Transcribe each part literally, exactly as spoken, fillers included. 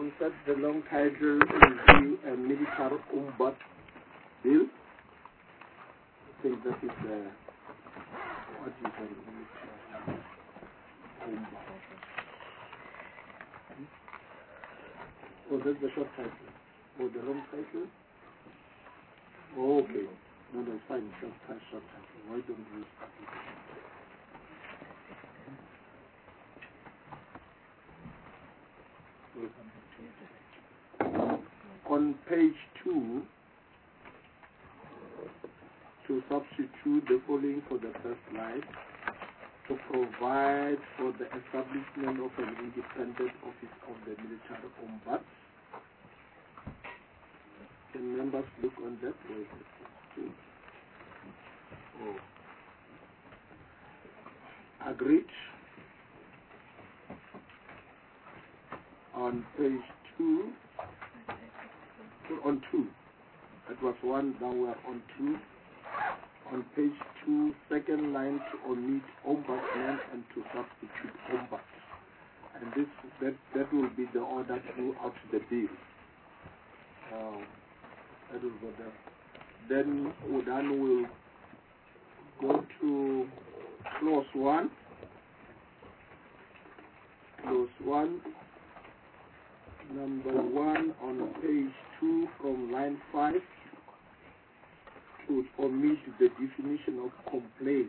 consider the long title review and military combat bill. I think that is uh, what is a military combat. Oh, that's the short title. Oh, the long title? Oh, okay. No, no, it's fine. Short title, short title. Why don't we start with it? On page two, to substitute the following for the first slide, to provide for the establishment of an independent office of the military ombuds. Can members look on that? Where is it? Oh. Agreed. On page two, on two, that was one, now we are on two. On page two, second line, to omit ombudsman and to substitute ombuds. And this that that will be the order throughout the bill. Uh, that will go there. Then Udan will go to clause one. Clause one, number one on page two from line five. To omit the definition of complaint.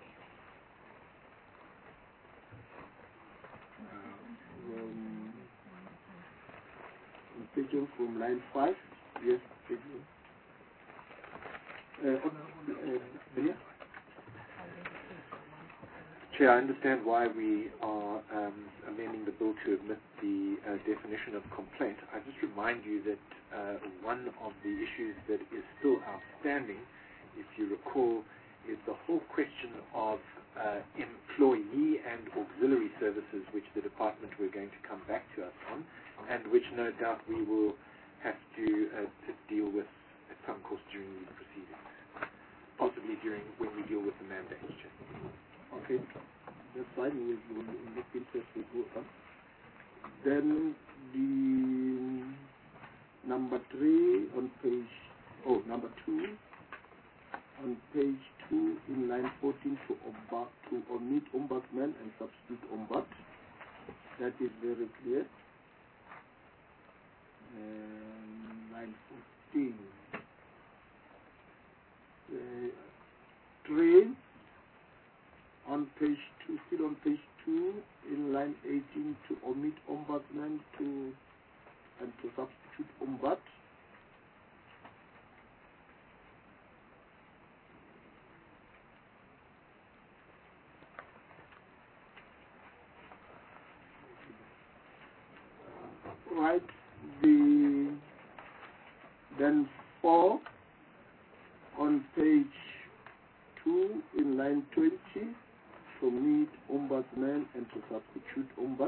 Uh, um, taken from line five. Yes, taken. Uh, uh, yeah. Chair, I understand why we are um, amending the bill to omit the uh, definition of complaint. I just remind you that uh, one of the issues that is still outstanding, if you recall, is the whole question of uh, employee and auxiliary services, which the department were going to come back to us on, and which no doubt we will have to, uh, to deal with at some course during these proceedings, possibly during when we deal with the mandates, Chair. Okay, that's fine. We'll, we'll look into it. We'll go on. Then the number three on page, oh, number two, on page two in line fourteen to, omba, to omit ombudsman and substitute ombud. That is very clear. And line fourteen. Uh, three. On page two, still on page two, in line eighteen, to omit ombudsman to and to substitute ombud. Right. The then four on page two in line twenty. To meet ombudsman and to substitute ombud.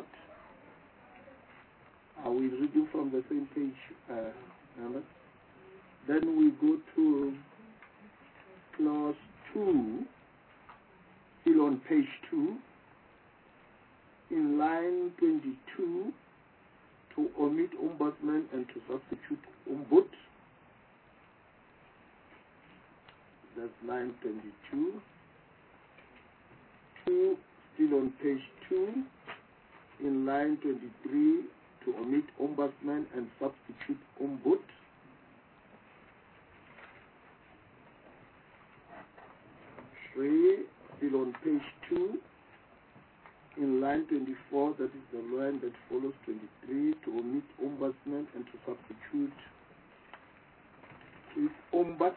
Are we reading from the same page? Uh, then we go to clause two, still on page two, in line twenty-two, to omit ombudsman and to substitute ombud. That's line twenty-two. Two, still on page two, in line twenty-three, to omit ombudsman and substitute ombud. Three, still on page two, in line twenty-four, that is the line that follows twenty-three, to omit ombudsman and to substitute with ombud.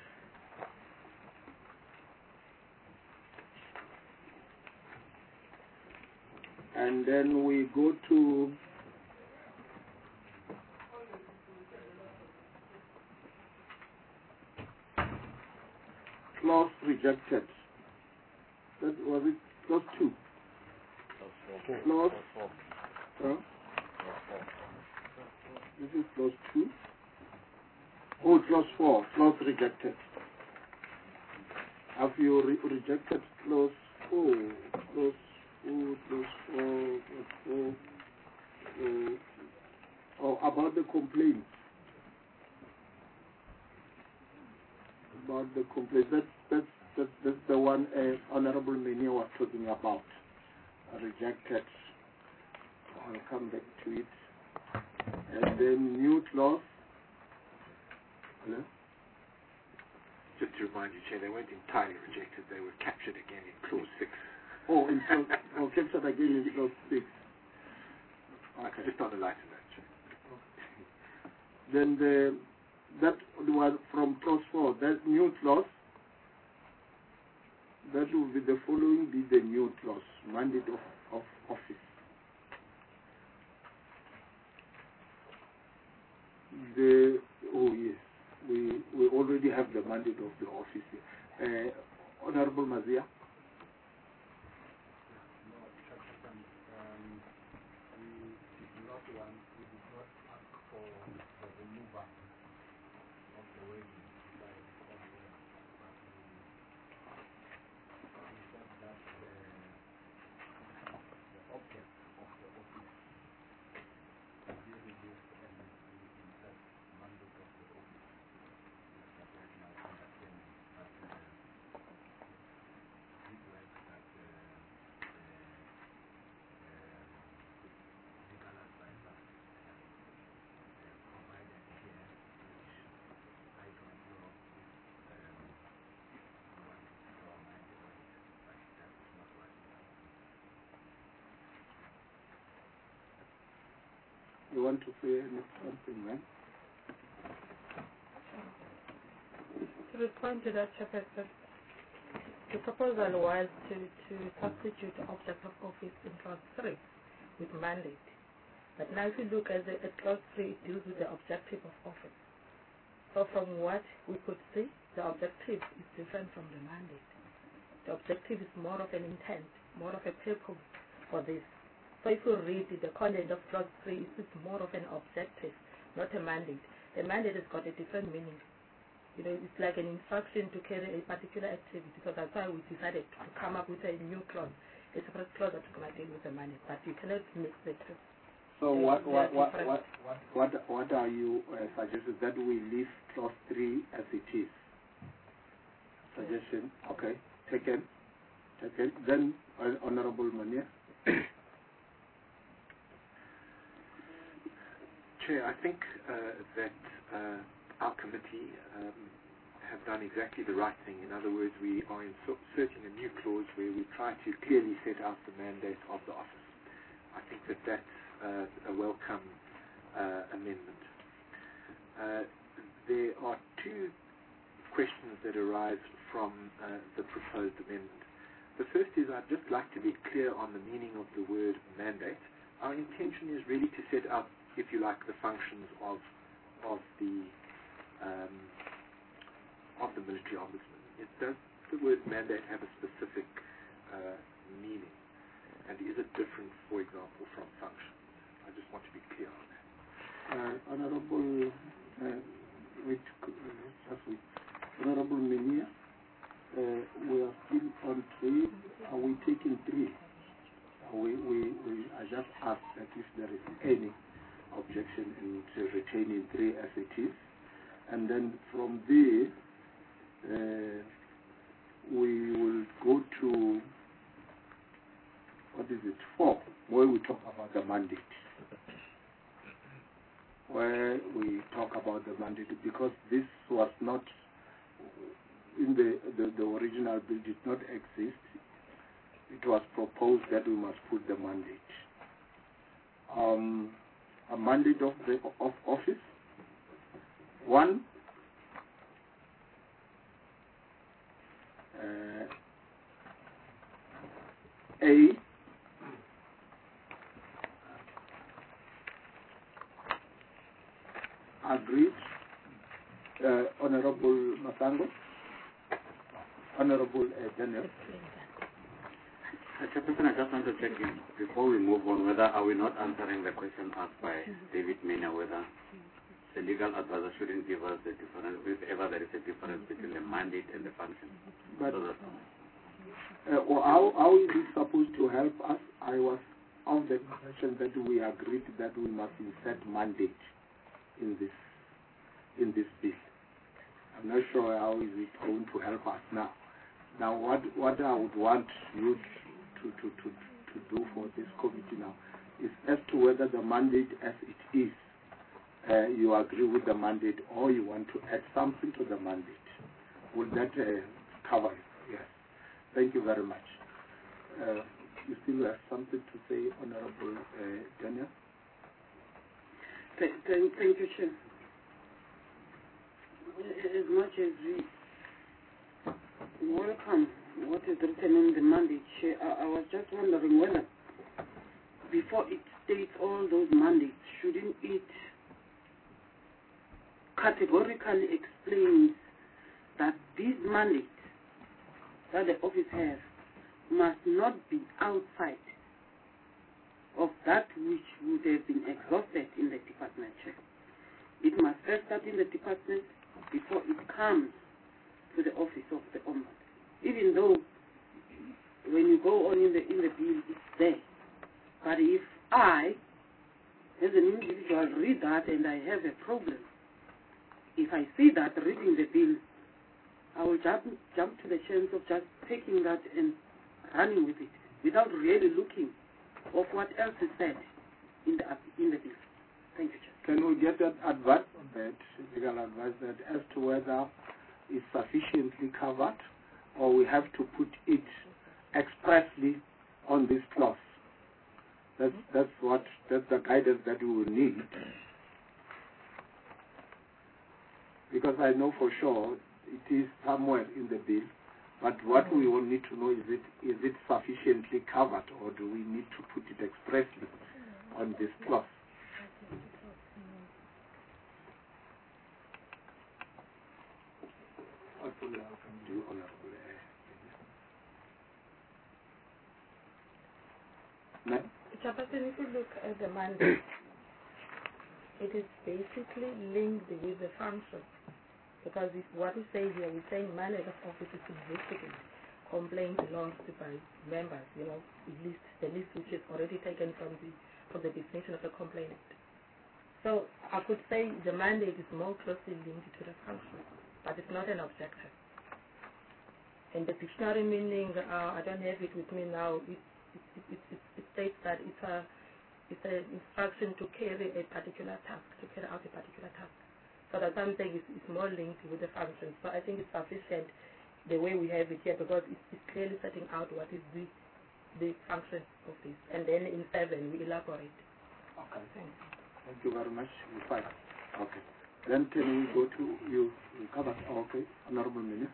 And then we go to clause rejected. That was it, clause two. Clause, huh? This is clause two. Oh, clause four, clause rejected. Have you re rejected clause four? Clause four, clause four, clause four. Uh, the complaint. That's, that's, that's, that's the one uh, Honorable Menia was talking about. Uh, rejected. I'll come back to it. And then new clause. Hello? Just to remind you, Chair, they weren't entirely rejected. They were captured again in clause six. Oh, in clause, oh, captured again in clause six. Okay. Just on the lighter note, Chair. Then the that was from clause four. That new clause. That will be the following. Be the new clause. Mandate of, of office. The oh yes. We, we already have the mandate of the office. Uh, Honorable Mazia. No, Chairperson, um, we did not want, we did not ask for the removal of the wording by Congress, but we, we said that the, the object of the office will be reduced and we insert mandate of the office. That was my understanding, but uh, did like that uh, the uh, legal advisor has uh, provided here, which I don't know if um, you want to put our mind on it, but that is not what we are. You want to say something, man? To respond to that, Chairperson, the proposal was to, to substitute the object of office in clause three with mandate. But now if you look at, the, at clause three, it deals with the objective of office. So from what we could see, the objective is different from the mandate. The objective is more of an intent, more of a purpose for this. So if you read it, the content of clause three, it's more of an objective, not a mandate. The mandate has got a different meaning. You know, it's like an instruction to carry a particular activity. So that's why we decided to come up with a new clause, a separate clause that's going to deal with the mandate. But you cannot mix the two. So what what what, different. what what what what are you uh, suggesting that we leave clause three as it is? Suggestion. Okay. Taken. Taken. Then uh, Honorable Mania. Chair, I think uh, that uh, our committee um, have done exactly the right thing. In other words, we are inserting a new clause where we try to clearly set out the mandate of the office. I think that that's uh, a welcome uh, amendment. Uh, there are two questions that arise from uh, the proposed amendment. The first is I'd just like to be clear on the meaning of the word mandate. Our intention is really to set out, if you like, the functions of of the um, of the military ombudsman. It does the word mandate have a specific uh, meaning, and is it different, for example, from functions? I just want to be clear on that. Uh, Honorable, uh, wait, uh, just wait. Honorable Menia, uh, we are still on three. Are we taking three? Uh, we, we, we, I just asked that if there is any objection in retaining three as it is. And then from there, uh, we will go to, what is it, four, where we talk about the mandate. Where we talk about the mandate, because this was not, in the, the, the original bill did not exist. It was proposed that we must put the mandate. Um, a mandate of the of office. One, uh, A, agreed, uh, Honorable Masango, Honorable uh, Daniel. Chairperson, I just want to check in before we move on whether are we not answering the question asked by David Mena whether the legal advisor shouldn't give us the difference, if ever there is a difference between the mandate and the function. But so that, uh, or how, how is it supposed to help us? I was of the impression that we agreed that we must insert mandate in this in this bill. I'm not sure how is it going to help us now. Now, what what I would want you to to to, to do for this committee now is as to whether the mandate as it is, uh, you agree with the mandate, or you want to add something to the mandate. Will that uh, cover it? Yes. Thank you very much. Uh, you still have something to say, Honorable uh, Daniel? Thank, thank, thank you, Chair. As much as we welcome what is written in the mandate, Chair, I, I was just wondering whether, before it states all those mandates, shouldn't it categorically explain that these mandates that the office has must not be outside of that which would have been exhausted in the department, Chair. It must first start in the department before it comes to the office of the Ombudsman. Even though when you go on in the in the bill, it's there. But if I, as an individual, read that and I have a problem, if I see that reading the bill, I will jump, jump to the chance of just taking that and running with it without really looking of what else is said in the in the bill. Thank you, Chair. Can we get that advice, that legal advice, that as to whether it's sufficiently covered, or we have to put it expressly on this clause? That's that's what that's the guidance that we will need. Because I know for sure it is somewhere in the bill, but what we will need to know is it is it sufficiently covered, or do we need to put it expressly on this clause? What will I do, Honorable? No? Chairperson, if you look at the mandate, it is basically linked with the function. Because if what we say here, we say mandate of office is to investigate complaints launched by members, you know, the list, the list which is already taken from the from the definition of the complainant. So I could say the mandate is more closely linked to the function, but it's not an objective. And the dictionary meaning, uh, I don't have it with me now, it, it, it, it, it states that it's a it's an instruction to carry a particular task, to carry out a particular task. So that something is, is more linked with the function. So I think it's sufficient the way we have it here, because it's, it's clearly setting out what is the the function of this. And then in seven we elaborate. Okay. Thanks. Thank you very much. You fine. Okay. Then can we go to you? You cover. Oh, okay. Honorable Minister.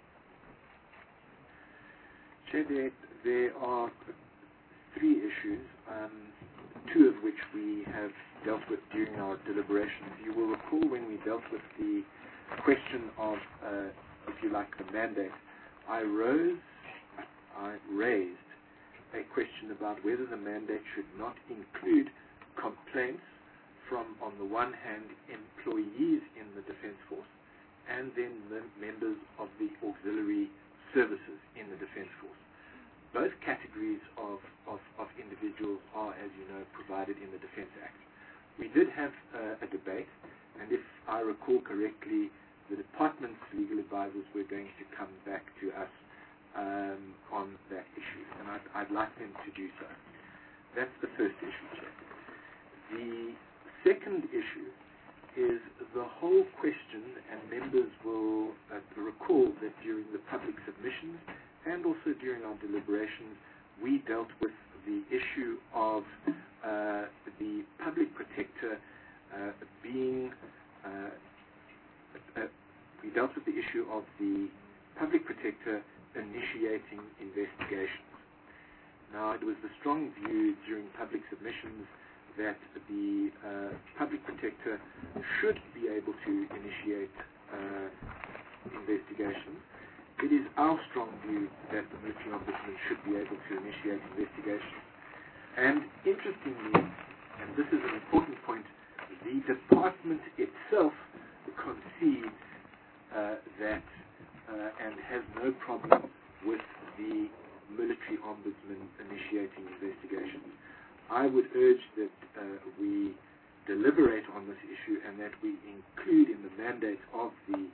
Chair, there, there are three issues, um, two of which we have dealt with during our deliberations. You will recall when we dealt with the question of, uh, if you like, the mandate, I rose, I raised a question about whether the mandate should not include complaints from, on the one hand, employees in the Defence Force, and then the members of the auxiliary services in the Defence Force. Both categories of, of, of individuals are, as you know, provided in the Defence Act. We did have uh, a debate, and if I recall correctly, the department's legal advisors were going to come back to us um, on that issue, and I'd, I'd like them to do so. That's the first issue, Chair. The second issue is the whole question, and members will uh, recall that during the public submissions and also during our deliberations, we dealt with the issue of uh, the public protector uh, being, uh, uh, we dealt with the issue of the public protector initiating investigations. Now, it was the strong view during public submissions that the uh, public protector should be able to initiate uh, investigations. It is our strong view that the military ombudsman should be able to initiate investigations. And interestingly, and this is an important point, the department itself concedes uh, that uh, and has no problem with the military ombudsman initiating investigations. I would urge that uh, we deliberate on this issue and that we include in the mandate of the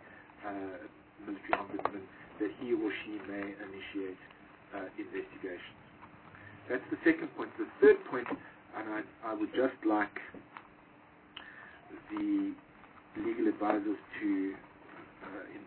uh, military ombudsman that he or she may initiate uh, investigations. That's the second point. The third point, and I, I would just like the legal advisors to uh, in,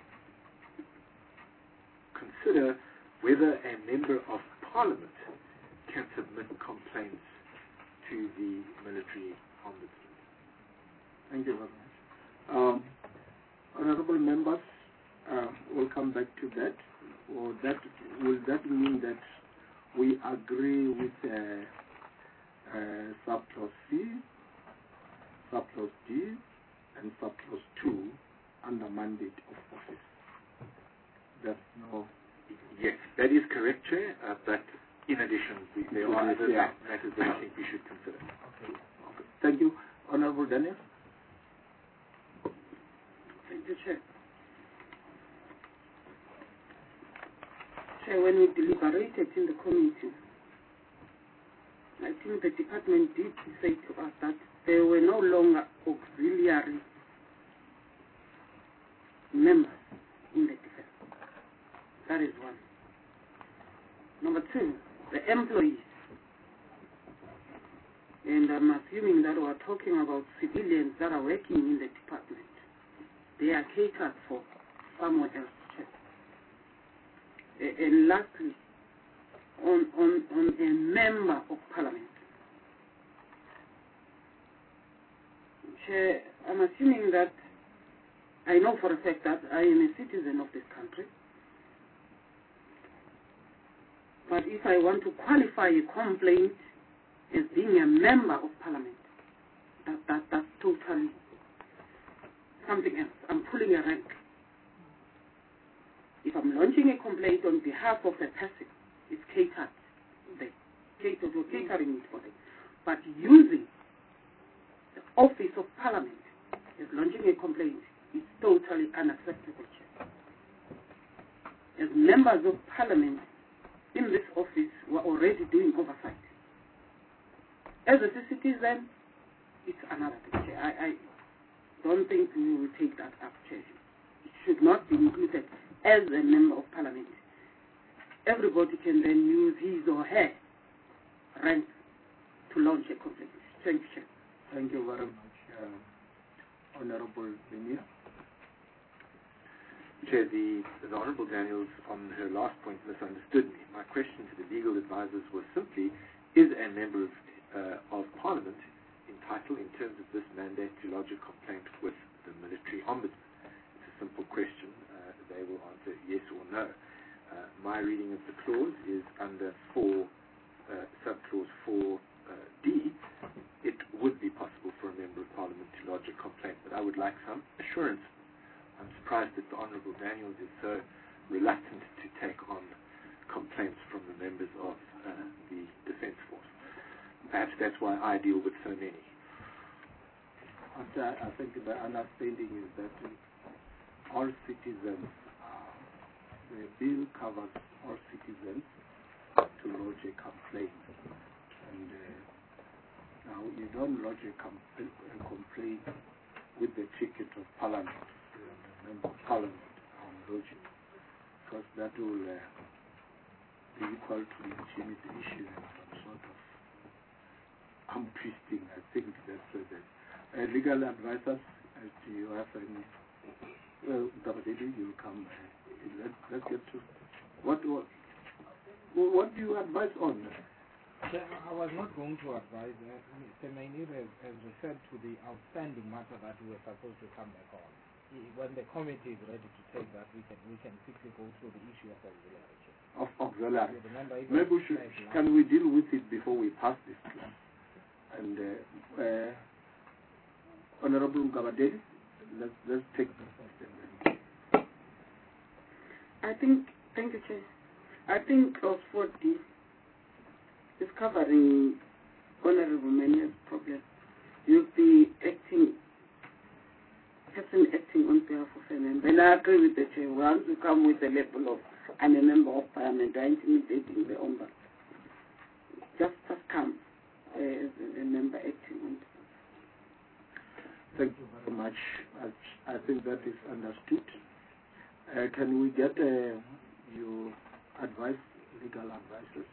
consider whether a member of parliament can submit complaints to the military ombudsman. Thank you very much. Um, honorable members, uh, we'll come back to that. Or that will that mean that we agree with uh, uh, subclause C, subclause D, and subclause two under mandate of office? That's no. Yes, that is correct, Chair. Uh, but in addition, we, there are other yeah. matters that I think we should consider. Okay. Okay. Thank you, Honorable Daniel. Thank you, Chair. Chair, when we deliberated in the committee, I think the department did say to us that there were no longer auxiliary members in the defense. That is one. Number two, the employees. And I'm assuming that we're talking about civilians that are working in the department. They are catered for somewhere else. And lastly, on, on, on a member of parliament. Chair, I'm assuming that I know for a fact that I am a citizen of this country. But if I want to qualify a complaint as being a member of parliament, that, that, that's totally something else. I'm pulling a rank. If I'm launching a complaint on behalf of a person, it's catered. They catered or catering it for them. But using the office of parliament as launching a complaint is totally unacceptable. As members of parliament in this office, we're already doing oversight. As a citizen, it's another thing. I, I don't think we will take that up, Chair. It should not be included as a member of parliament. Everybody can then use his or her rank to launch a complaint. Thank you, Chair. Thank you very much, uh, Honorable Benia. Chair, the, the Honourable Daniels on her last point misunderstood me. My question to the legal advisors was simply, is a member of, uh, of Parliament entitled in terms of this mandate to lodge a complaint with the military ombudsman? It's a simple question. Uh, they will answer yes or no. Uh, my reading of the clause is under four, uh, subclause four uh, D. It would be possible for a member of Parliament to lodge a complaint, but I would like some assurance. I'm surprised that the Honourable Daniels is so reluctant to take on complaints from the members of uh, the Defence Force. Perhaps that's why I deal with so many. I, I think the understanding is that uh, all citizens, uh, the bill covers all citizens to lodge a complaint. And uh, now you don't lodge a, compl a complaint with the ticket of Parliament. Member of Parliament on lodging, because that will uh, be equal to legitimate issue and some sort of arm twisting. I think that's uh, the uh, legal advisors. As do you have any? Well, Dabadidi, you'll come. Uh, let's, let's get to what, what what do you advise on? I was not going to advise. Uh, Mister Mainir has, has referred to the outstanding matter that we were supposed to come back on. When the committee is ready to take that, we can we can quickly go through the issue of auxiliary. Of auxiliary. Remember, maybe we should, can we deal with it before we pass this class? And uh, uh, Honorable Ngabadeli, let's let's take the first. I think. Thank you, Chair. I think clause four D is covering Honorable Mania's problem. You'll be acting. person acting on behalf of a member. And I agree with the Chair. Once you come with the level of, I'm a member of Parliament, you're intimidating the ombudsman. Just, just come uh, as a member acting on behalf. Thank you very much. I, I think that is understood. Uh, can we get uh, your advice, legal advices?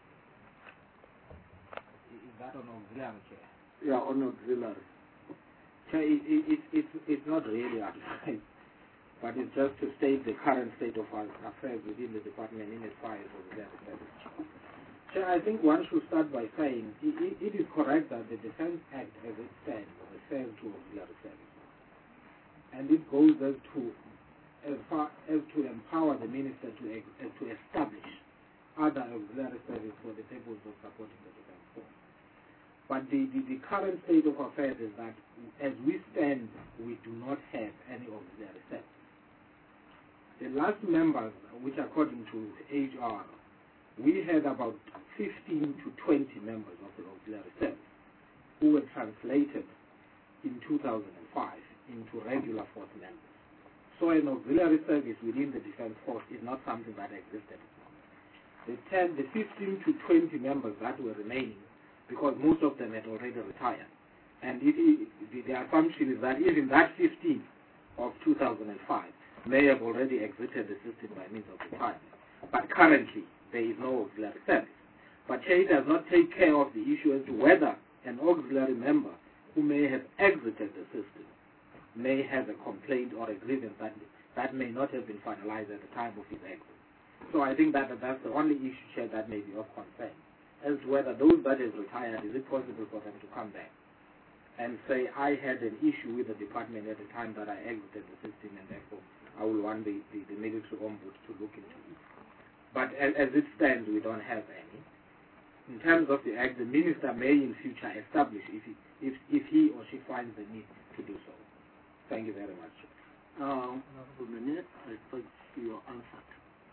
Is that on auxiliary, Chair? Yeah, on auxiliary. Chair, it, it, it, it's, it's not really advice, but it's just to state the current state of our affairs within the department in as far as auxiliary service. Chair, I think one should start by saying it, it, it is correct that the Defence Act as it stands refers to auxiliary service. And it goes as to, as far as to empower the minister to, ex, uh, to establish other auxiliary service for the purpose of supporting the defence force. But the, the, the current state of affairs is that as we stand, we do not have any auxiliary service. The last members, which according to H R, we had about fifteen to twenty members of the auxiliary service who were translated in two thousand five into regular force members. So an auxiliary service within the defense force is not something that existed. The ten, the fifteen to twenty members that were remaining, because most of them had already retired, and it, it, the, the assumption is that even that fifteen of two thousand five may have already exited the system by means of retirement. But currently, there is no auxiliary service. But Chair does not take care of the issue as to whether an auxiliary member who may have exited the system may have a complaint or a grievance that, that may not have been finalized at the time of his exit. So I think that that's the only issue, Chair, that may be of concern, as to whether those that have retired, is it possible for them to come back and say, I had an issue with the department at the time that I exited the system, and therefore I will want the, the, the military ombuds to look into it. But as, as it stands, we don't have any. In terms of the Act, the minister may in future establish if he, if, if he or she finds the need to do so. Thank you very much. Um, Honorable Mene, I thank you answered.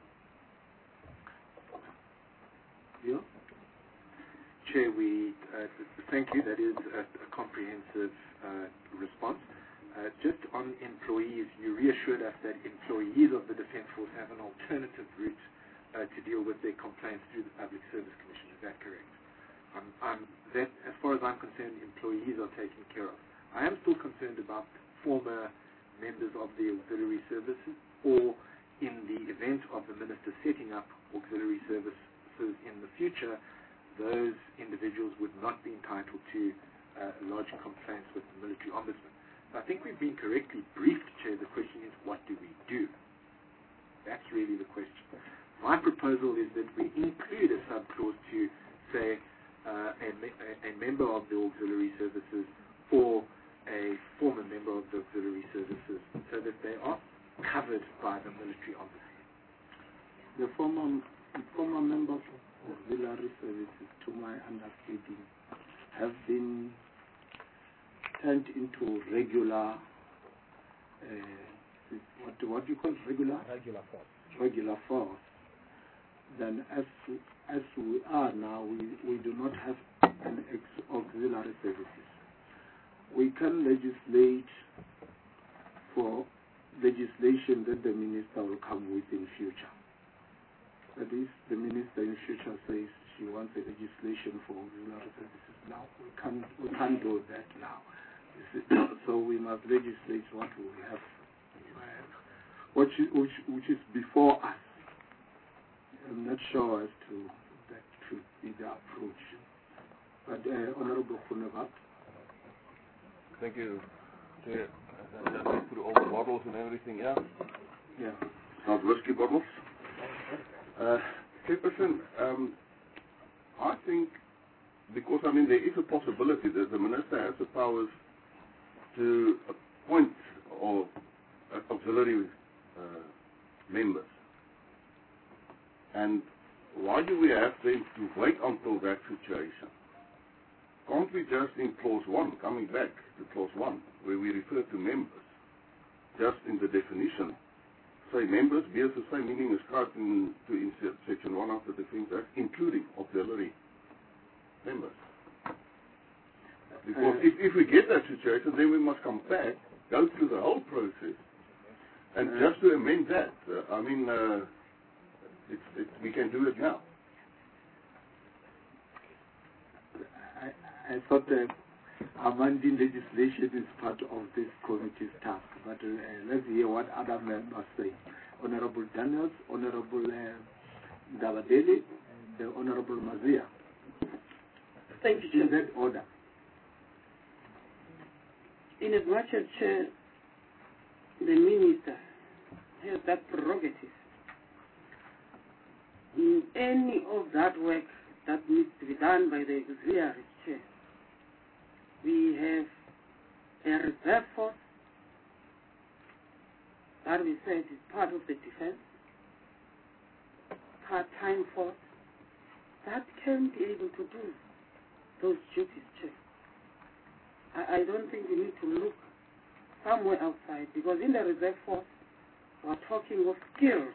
Yeah? Chair, we uh, thank you. That is a, a comprehensive uh, response. Uh, just on employees, you reassured us that employees of the Defence Force have an alternative route uh, to deal with their complaints through the Public Service Commission. Is that correct? Um, um, that, as far as I'm concerned, employees are taken care of. I am still concerned about former members of the auxiliary services, or in the event of the minister setting up auxiliary services in the future, those individuals would not be entitled to uh, lodge complaints with the military ombudsman. I think we've been correctly briefed, Chair. The question is, what do we do? That's really the question. My proposal is that we include a subclause to say uh, a, a, a member of the auxiliary services or a former member of the auxiliary services, so that they are covered by the military ombudsman. The former, the former members of auxiliary services, to my understanding, have been turned into regular, uh, what, what do you call regular? Regular force. Regular force. Then as, as we are now, we, we do not have an ex- auxiliary services. We can legislate for legislation that the minister will come with in future. That is, the minister in future says she wants a legislation for auxiliary services. Now, we can't, we can't do that now. So we must legislate what we have, which, which, which is before us. I'm not sure as to that should be the approach. But uh, Honorable Khunebab. Thank you, Chair. I put all the bottles and everything, yeah? Yeah. Not whiskey bottles. Uh, Chairperson, um, I think, because, I mean, there is a possibility that the Minister has the powers to appoint or uh, auxiliary uh, members. And why do we have then to wait until that situation? Can't we just in clause one, coming back to clause one, where we refer to members, just in the definition, say members bears the same meaning as described in, to in section one of the Defence Act, including auxiliary members. Because if, if we get that situation, then we must come back, go through the whole process, and uh, just to amend that, uh, I mean, uh, it's, it's, we can do it now. I, I thought uh, amending legislation is part of this committee's task. But uh, let's hear what other members say. Honorable Daniels, Honorable uh, Gabadeli, and the Honorable Mazia. Thank you, In Chair. that order. In as much as Chair, the Minister has that prerogative, in any of that work that needs to be done by the auxiliary Chair, we have a reserve force that we said is part of the defense, part-time force, that can be able to do those duties, Chair. I, I don't think we need to look somewhere outside, because in the reserve force, we're talking of skills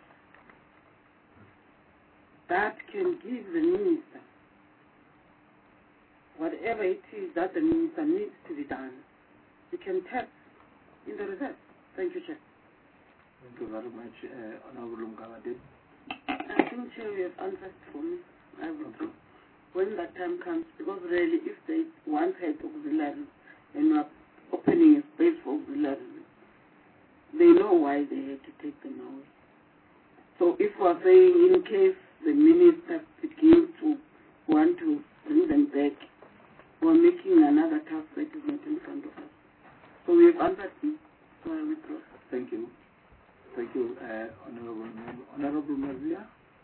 that can give the minister whatever it is that the minister needs to be done. We can tap in the reserve. Thank you, Chair. Thank you very much, uh, Honorable Mgawade. I think, Chair, you have answered for me. I will do. When that time comes, because really, if they once had auxiliaries and you are opening a space for auxiliaries, they know why they had to take them away. So if we are saying in case the minister begins to want to bring them back, we are making another task that is not in front of us. So we have answered me. So I withdraw. Thank you. Thank you, uh, Honorable Honorable Mazia.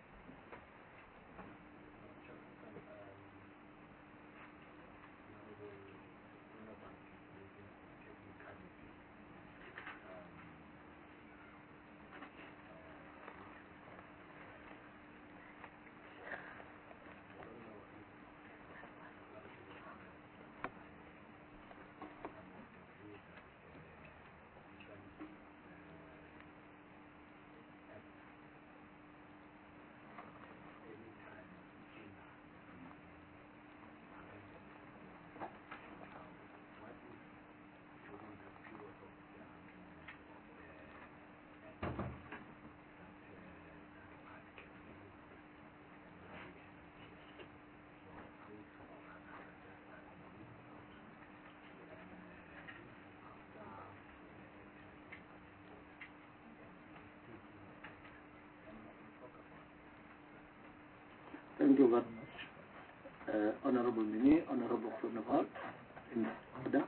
Thank you very much. Uh, Honorable Mini, Honorable Sonneval, in order.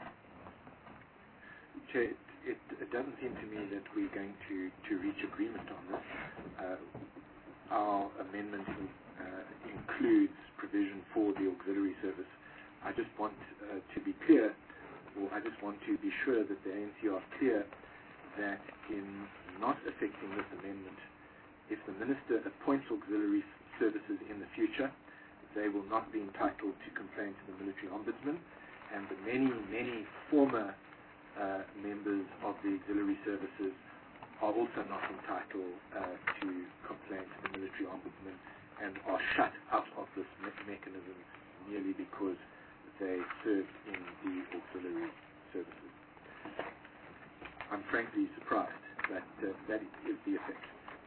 Chair, it, it doesn't seem to me that we're going to, to reach agreement on this. Uh, our amendment uh, includes provision for the auxiliary service. I just want uh, to be clear, or I just want to be sure that the A N C are clear that in not affecting this amendment, if the Minister appoints auxiliary services in the future, they will not be entitled to complain to the Military Ombudsman, and the many, many former uh, members of the auxiliary services are also not entitled uh, to complain to the Military Ombudsman and are shut out of this me mechanism merely because they served in the auxiliary services. I'm frankly surprised that uh, that is the effect.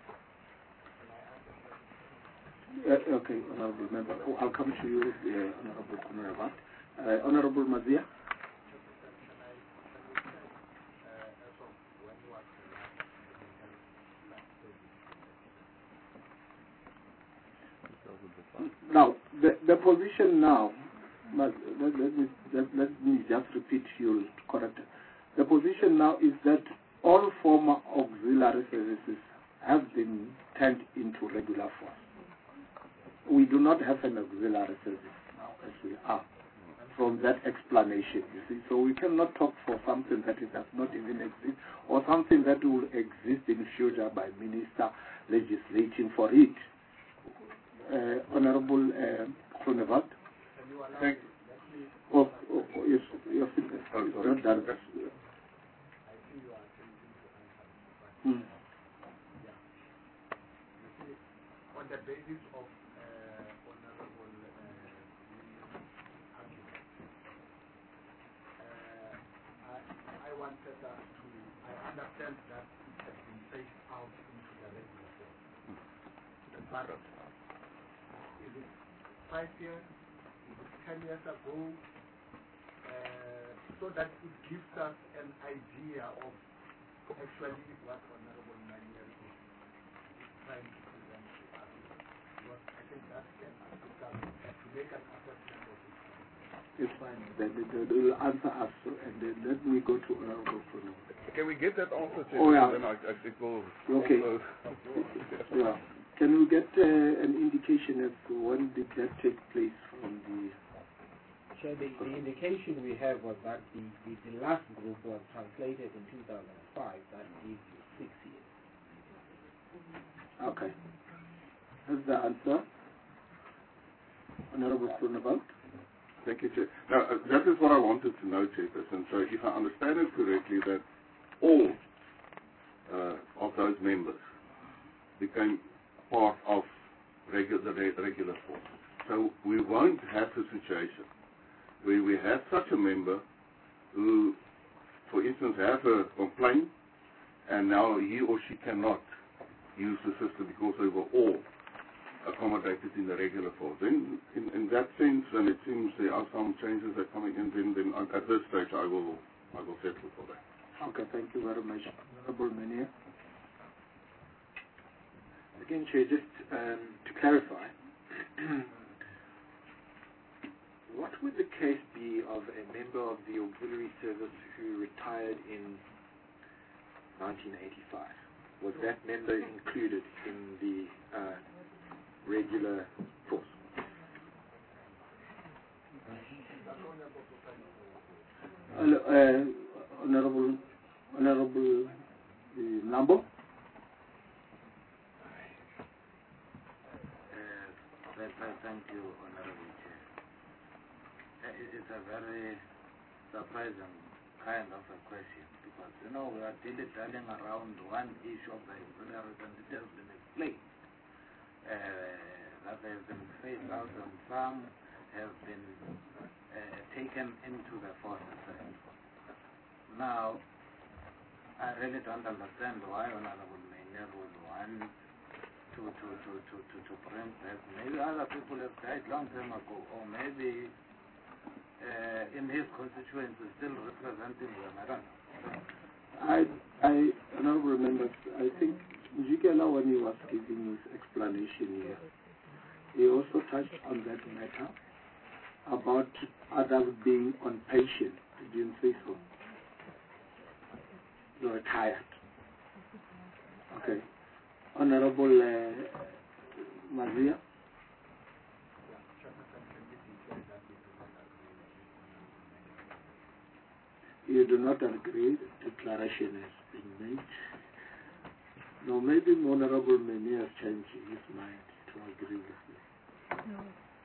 Uh, okay, Honorable Member. Oh, I'll come to you, uh, Honorable Honorable. Uh, Honorable Mazia. Now, the, the position now, let, let, let, me, let, let me just repeat you correct. The position now is that all former auxiliary services have been turned into regular force. We do not have an auxiliary service now as we are from that explanation, you see. So we cannot talk for something that it does not even exist or something that will exist in future by minister legislating for it. Uh, Honorable uh, Sonneval. Thank you. Oh, oh, oh, yes, yes, yes, Oh, it's sorry. not done. Hmm. On the basis of uh, Honorable uh, argument, uh, I, I wanted us to, I understand that it has been phased out into the regular form. But is it five years? Is it ten years ago? Uh, so that it gives us an idea of actually what Honorable Mania is trying to present to us. Because I think that can assist us to make an assessment of it. It's fine. Then it will answer us, and then let me go to Honorable Bruno. Can we get that answer, Chair? Oh, yeah. Then I, I think we'll Okay. also Yeah. Can we get uh, an indication as to when did that take place from the... So the, the indication we have was that the, the, the last group was translated in two thousand five. That gives you six years. Okay. That's the answer. Honorable Groenewald. Thank you, Chair. Now, uh, that is what I wanted to know, Chairperson. So if I understand it correctly, that all uh, of those members became part of regu the re regular force. So we won't have a situation where we have such a member who, for instance, have a complaint and now he or she cannot use the system because they were all accommodated in the regular force. Then, in, in that sense, and it seems there are some changes that are coming in, then, then at this stage I will, I will settle for that. Okay, thank you very much. Honorable Mania. Again, Chair, just um, to clarify, what would the case be of a member of the auxiliary service who retired in nineteen eighty-five? Was that member included in the uh, regular force? Uh, Honorable, Honorable uh, Nambo. Thank you, Honorable Chair. It's a very surprising kind of a question because, you know, we are dilly-dallying around one issue of the auxiliaries and it has been explained uh, that they have been phased out and some have been uh, taken into the forces. Now, I really don't understand why Honorable Maynard would want To, to, to, to, to, to bring back. Maybe other people have died long time ago, or maybe uh, in his constituency still representing them. I don't know. I, I, Honorable Members, I think Njikela, when he was giving his explanation here, he also touched on that matter about others being on pension. Did you say so? They were retired. Okay. Honorable uh, Mazia. You do not agree the declaration has been made. No, maybe Honorable Mania has changed his mind to agree with me. No.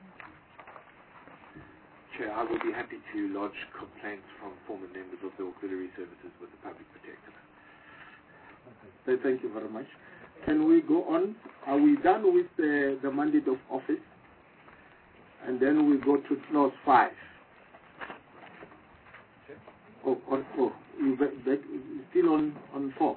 Chair, I will be happy to lodge complaints from former members of the auxiliary services with the Public Protector. Okay. Thank you very much. Can we go on? Are we done with the, the mandate of office? And then we go to clause five. Oh, oh, oh. You back, back, still on, on four.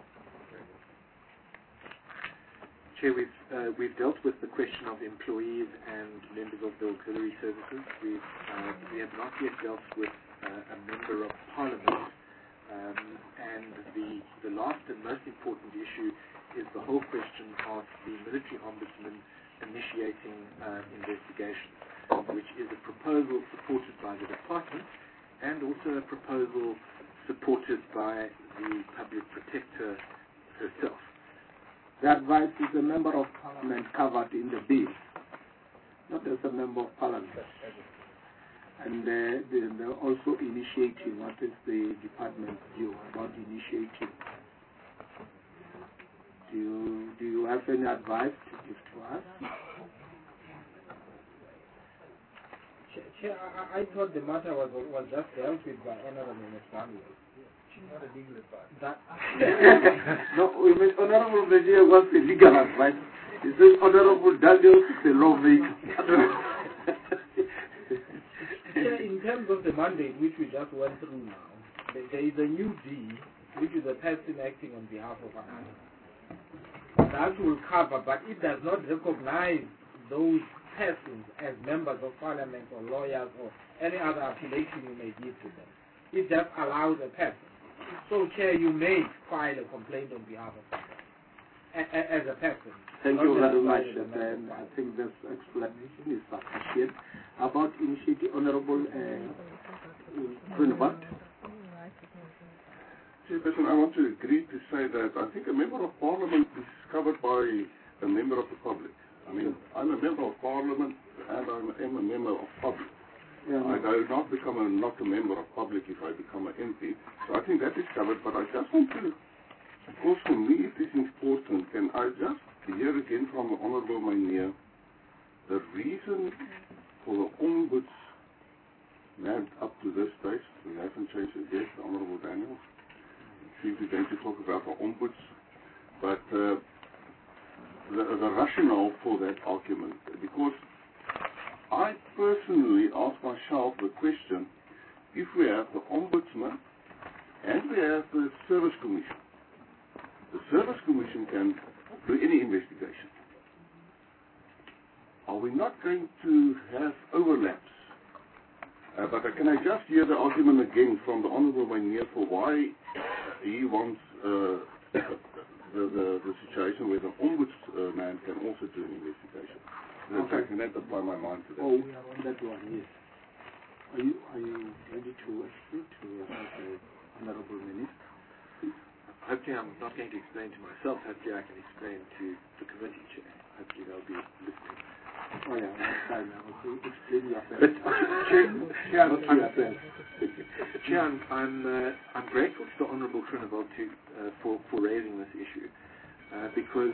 Chair, we've, uh, we've dealt with the question of employees and members of the auxiliary services. We've, uh, we have not yet dealt with uh, a member of parliament. Um, and the, the last and most important issue is the whole question of the military ombudsman initiating uh, investigations, which is a proposal supported by the department and also a proposal supported by the Public Protector herself. The advice is a member of parliament covered in the bill, not as a member of parliament. And uh, they're also initiating. What is the department's view about initiating? Do you, do you have any advice to give to us? Chair, I, I thought the matter was was just dealt with by Honorable Mufwani. She's not a legal advisor. That No, we mean Honorable Virginia wants a legal advice. He says Honorable Daniel is a lawmaker. Chair, in terms of the mandate which we just went through now, there, there is a new D, which is a person acting on behalf of another. That will cover, but it does not recognize those persons as members of parliament or lawyers or any other affiliation you may give to them. it just allows a person. So, Chair, you may file a complaint on behalf of a, a, as a person. Thank Not you very much, necessarily and I think this explanation is sufficient. About initiative, Honorable uh, Grunewald. Chairperson, I want to agree to say that I think a member of parliament is covered by a member of the public. I mean, I'm a member of parliament and I am a member of public. Yeah, I do not become a, not a member of public if I become an M P. So I think that is covered, but I just want to, because for me it is important, can I just hear again from the Honourable Mynheer the reason for the ombudsman up to this stage, we haven't changed it yet, the Honourable Daniel. Seems we're going to talk about the ombuds, but uh, the, the rationale for that argument, because I personally ask myself the question, if we have the ombudsman and we have the service commission, the service commission can do any investigation. Are we not going to have overlaps? Uh, but uh, can I just hear the argument again from the Honourable Mynheer for why he wants uh, the, the, the situation where the ombudsman can also do an investigation? Okay. I can that apply my mind to that. Oh, we are on that one, yes. Are you, are you ready to explain to the Honourable Minister? Hopefully I'm not going to explain to myself. Hopefully I can explain to the committee chair. Hopefully they'll be listening. Oh yeah, that's fine. I will explain yourself. But, Chair, Chair, I'm, Not yourself. Chair, I'm, I'm, uh, I'm grateful to the Honourable Groenewald to, uh, for, for raising this issue uh, because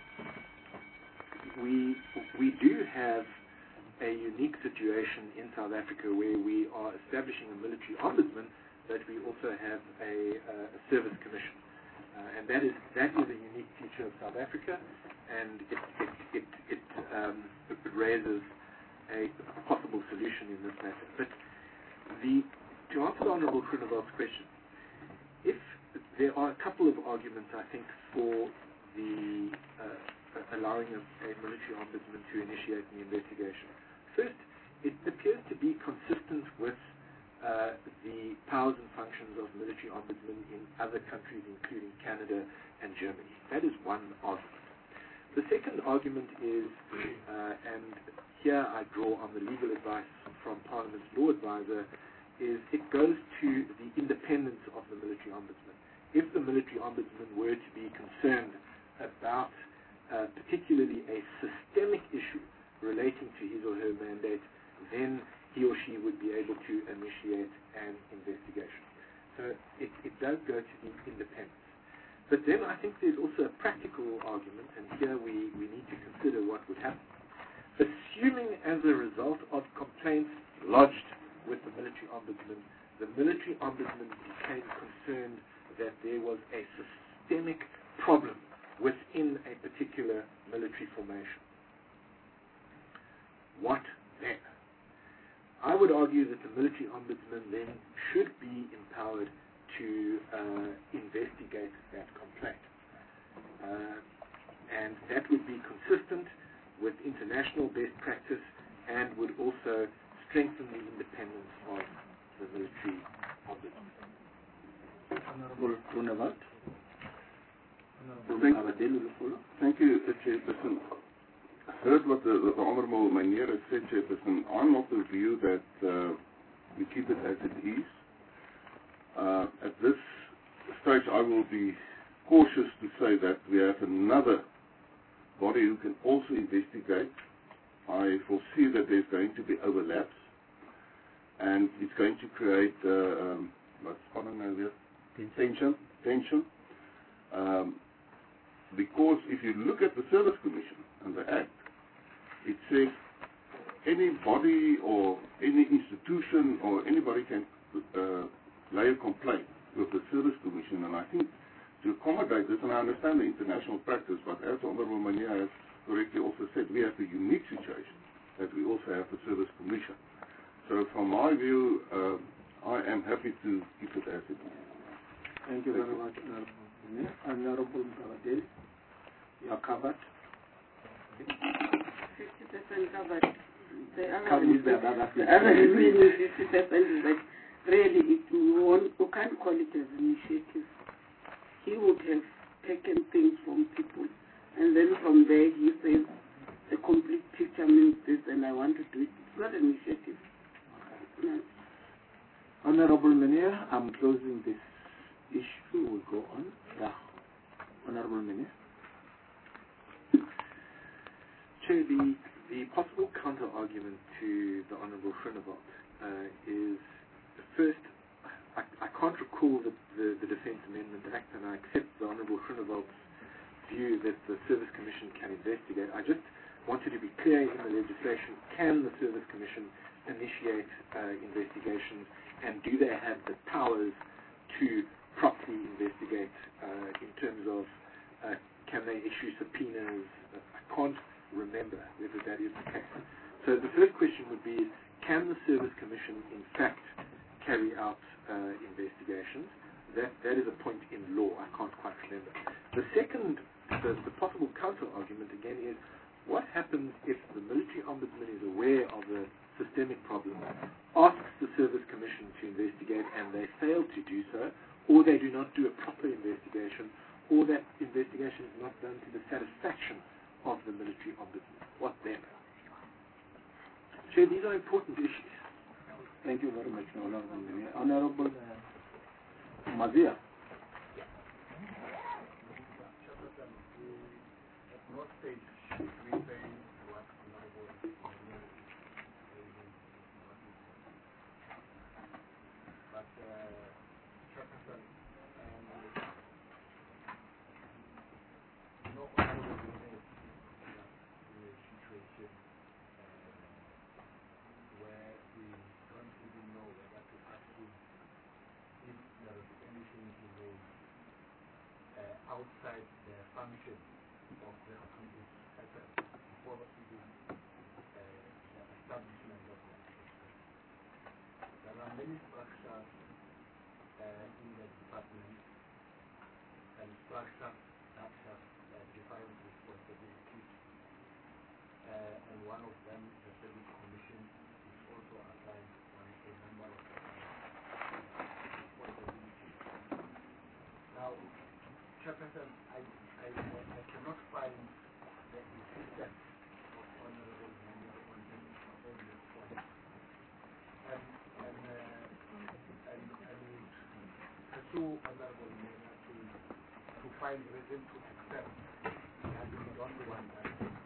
we, we do have a unique situation in South Africa where we are establishing a military ombudsman, but we also have a, uh, a service commission. Uh, and that is, that is a unique feature of South Africa, and it, it, it, it, um, it raises a possible solution in this matter. But the, to answer the Honourable Groenewald's question, if there are a couple of arguments, I think, for the uh, allowing a, a military ombudsman to initiate the investigation. First, it appears to be consistent with uh, the powers and functions of military ombudsmen in other countries, including Canada and Germany. That is one argument. The second argument is, uh, and here I draw on the legal advice from Parliament's law advisor, is it goes to the independence of the military ombudsman. If the military ombudsman were to be concerned about uh, particularly a systemic issue relating to his or her mandate, then he or she would be able to initiate an investigation. So it, it does go to the independence. But then I think there's also a practical argument, and here we, we need to consider what would happen. Assuming as a result of complaints lodged with the military ombudsman, the military ombudsman became concerned that there was a systemic problem within a particular military formation. What then? I would argue that the military ombudsman then should be empowered to uh, investigate that complaint. Uh, and that would be consistent with international best practice and would also strengthen the independence of the military ombudsman. Honourable Groenewald. Thank, thank you, Chairperson. I heard what the, the Honourable Mynheer has said, Chairperson. I'm of the view that uh, we keep it as it is. Uh, at this stage, I will be cautious to say that we have another body who can also investigate. I foresee that there's going to be overlaps, and it's going to create uh, um, what's tension. Tension. Um, because if you look at the Service Commission and the Act, it says any body or any institution or anybody can uh, lay a complaint with the Service Commission, and I think to accommodate this, and I understand the international practice, but as Honourable Mynheer has correctly also said, we have a unique situation that we also have the Service Commission. So from my view, uh, I am happy to keep it as it is. Thank you very much, Honourable Mynheer. Honourable Mkabadeli, you are covered. fifty percent covered. The other Covered is the other the other fifty percent is like really, it, we, won't, we can't call it as initiative. He would have taken things from people, and then from there he says, the complete picture means this, and I want to do it. It's not an initiative. No. Honorable Menier, I'm closing this issue. We'll go on. Yeah. Honorable Menier. Chair, the, the possible counter-argument to the Honorable Groenewald uh, is, first, I, I can't recall the, the, the Defence Amendment Act, and I accept the Honorable Groenewald's view that the Service Commission can investigate. I just wanted to be clear in the legislation, can the Service Commission initiate uh, investigations, and do they have the powers to properly investigate uh, in terms of uh, can they issue subpoenas? Uh, I can't remember whether that is the case. So the first question would be, can the Service Commission in fact carry out uh, investigations? That, that is a point in law. I can't quite remember. The second, the, the possible counter-argument again is, what happens if the military ombudsman is aware of a systemic problem, asks the Service Commission to investigate, and they fail to do so, or they do not do a proper investigation, or that investigation is not done to the satisfaction of the military ombudsman? What then? Chair, these are important issues. Thank you very much, Honorable Menier. Honorable uh, Mazia. At what stage should we say what Honorable Menier is raising is not important? But, uh, Chairperson, um, no Honorable Menier in a situation uh, where we don't even know whether to assume if there is anything he knows uh, outside the function of the accomplished sector before even uh, the establishment of the sector. There are many structures uh, in the department and structures that have uh, defined responsibilities. Uh, and one of them, the Service Commission, is also assigned on a number of uh, responsibilities. Now, Chairperson, I, I, I cannot find the insistence of Honorable Menier on this, on this point. And, and, uh, and, and would pursue Honorable Menier to, to find reason to accept that we don't want that.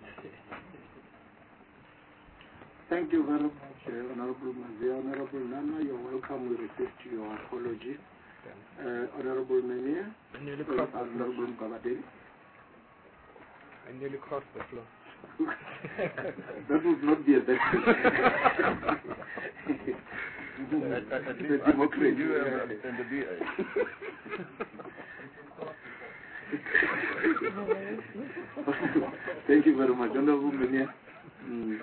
Thank you very much, uh, Honorable Mazia. Honorable Nana, you're welcome. We received your apology. Uh, Honorable Menier. I nearly crossed the floor. Honorable Babadeli. I nearly crossed the floor. That would not be a bad thing. The democracy. You and, and the D A. Thank you very much, Honorable Menier. Mm.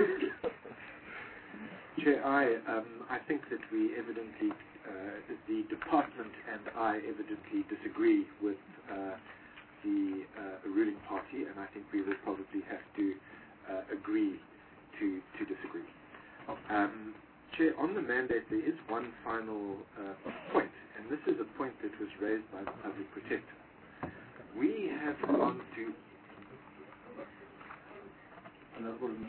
Chair, I, um, I think that we evidently, uh, the department and I evidently disagree with uh, the uh, ruling party, and I think we will probably have to uh, agree to, to disagree. Um, Chair, on the mandate, there is one final uh, point, and this is a point that was raised by the Public Protector. We have gone to... Honorable Menier.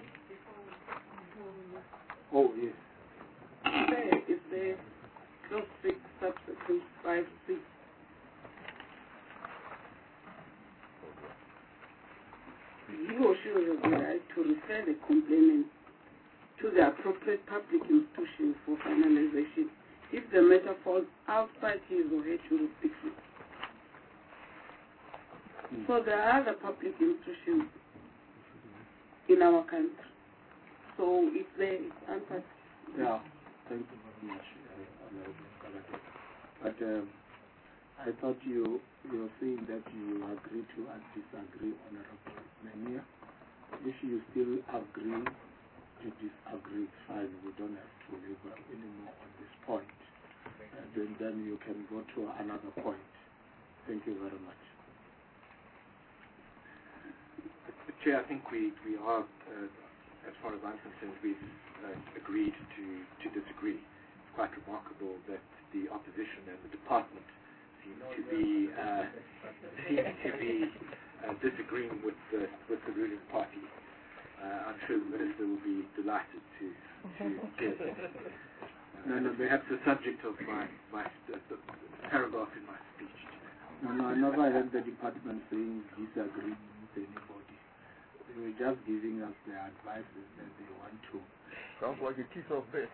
Oh, yes. There is the clause six, subsequent five, six. He or she will have the right to refer the complainant to the appropriate public institution for finalization if the matter falls outside his or her jurisdiction. Mm. So there are other public institutions in our country. So if there is answered. Yeah, thank you very much, uh, Honorable Kalate. But um, I thought you you were saying that you agree to and disagree, Honorable Menier. If you still agree to disagree, fine. We don't have to labor anymore on this point. Uh, then, then you can go to another point. Thank you very much. Chair, I think we, we are, uh, as far as I'm concerned, we've uh, agreed to, to disagree. Of quite remarkable that the opposition and the department seem to be uh, seem to be uh, disagreeing with the with the ruling party. Uh, I'm sure the minister will be delighted to to hear that. Uh, no, no, perhaps the subject of my my uh, the paragraph in my speech today. No, no, I never heard the department saying disagreeing with anybody. They were just giving us their advices that they want to. Sounds like a kiss of death.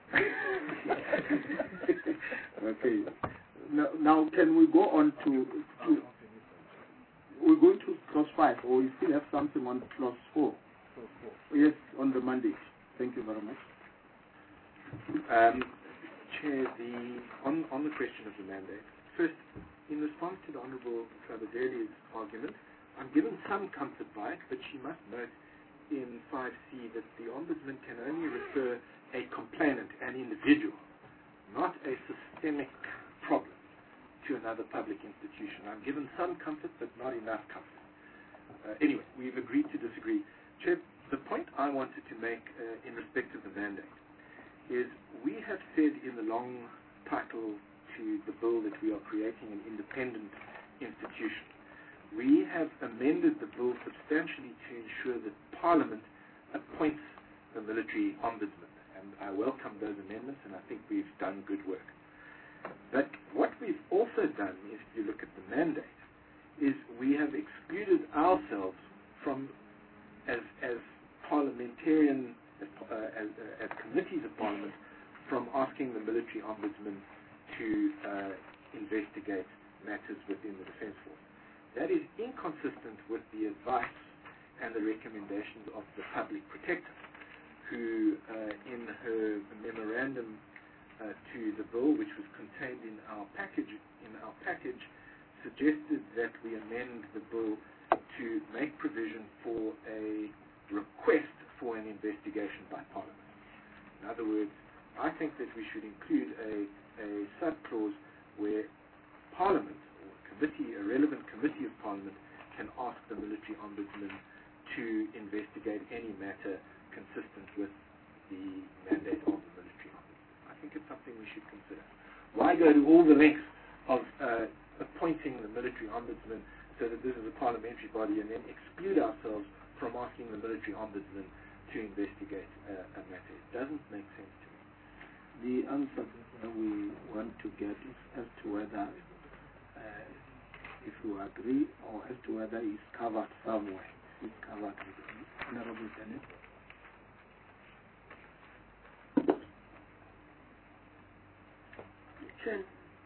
Okay. Now, now, can we go on to, to we're going to clause five, or we still have something on clause four? Yes, on the mandate. Thank you very much. Um, Chair, the on on the question of the mandate. First, in response to the Honourable Travedeli's argument, I'm given some comfort by it, but she must note in five C that the Ombudsman can only refer a complainant, an individual, not a systemic problem, to another public institution. I'm given some comfort, but not enough comfort. Uh, anyway, we've agreed to disagree. Chair, the point I wanted to make uh, in respect of the mandate is we have said in the long title to the bill that we are creating an independent institution. We have amended the bill substantially to ensure that Parliament appoints the military ombudsman, and I welcome those amendments, and I think we've done good work. But what we've also done, if you look at the mandate, is we have excluded ourselves from, as, as parliamentarian, as, uh, as, uh, as committees of Parliament, from asking the military ombudsman to uh, investigate matters within the Defence Force. That is inconsistent with the advice and the recommendations of the Public Protector, who uh, in her memorandum uh, to the bill, which was contained in our package, in our package, suggested that we amend the bill to make provision for a request for an investigation by Parliament. In other words, I think that we should include a, a sub-clause where Parliament, or a committee, a relevant committee of Parliament, can ask the military ombudsman to investigate any matter consistent with the mandate of the military ombudsman. I think it's something we should consider. Why go to all the lengths of uh, appointing the military ombudsman so that this is a parliamentary body and then exclude ourselves from asking the military ombudsman to investigate uh, a matter? It doesn't make sense to me. The answer that we want to get is as to whether uh, if you agree, or as to whether it's covered somewhere. It's covered with the Honourable Senate. Chair,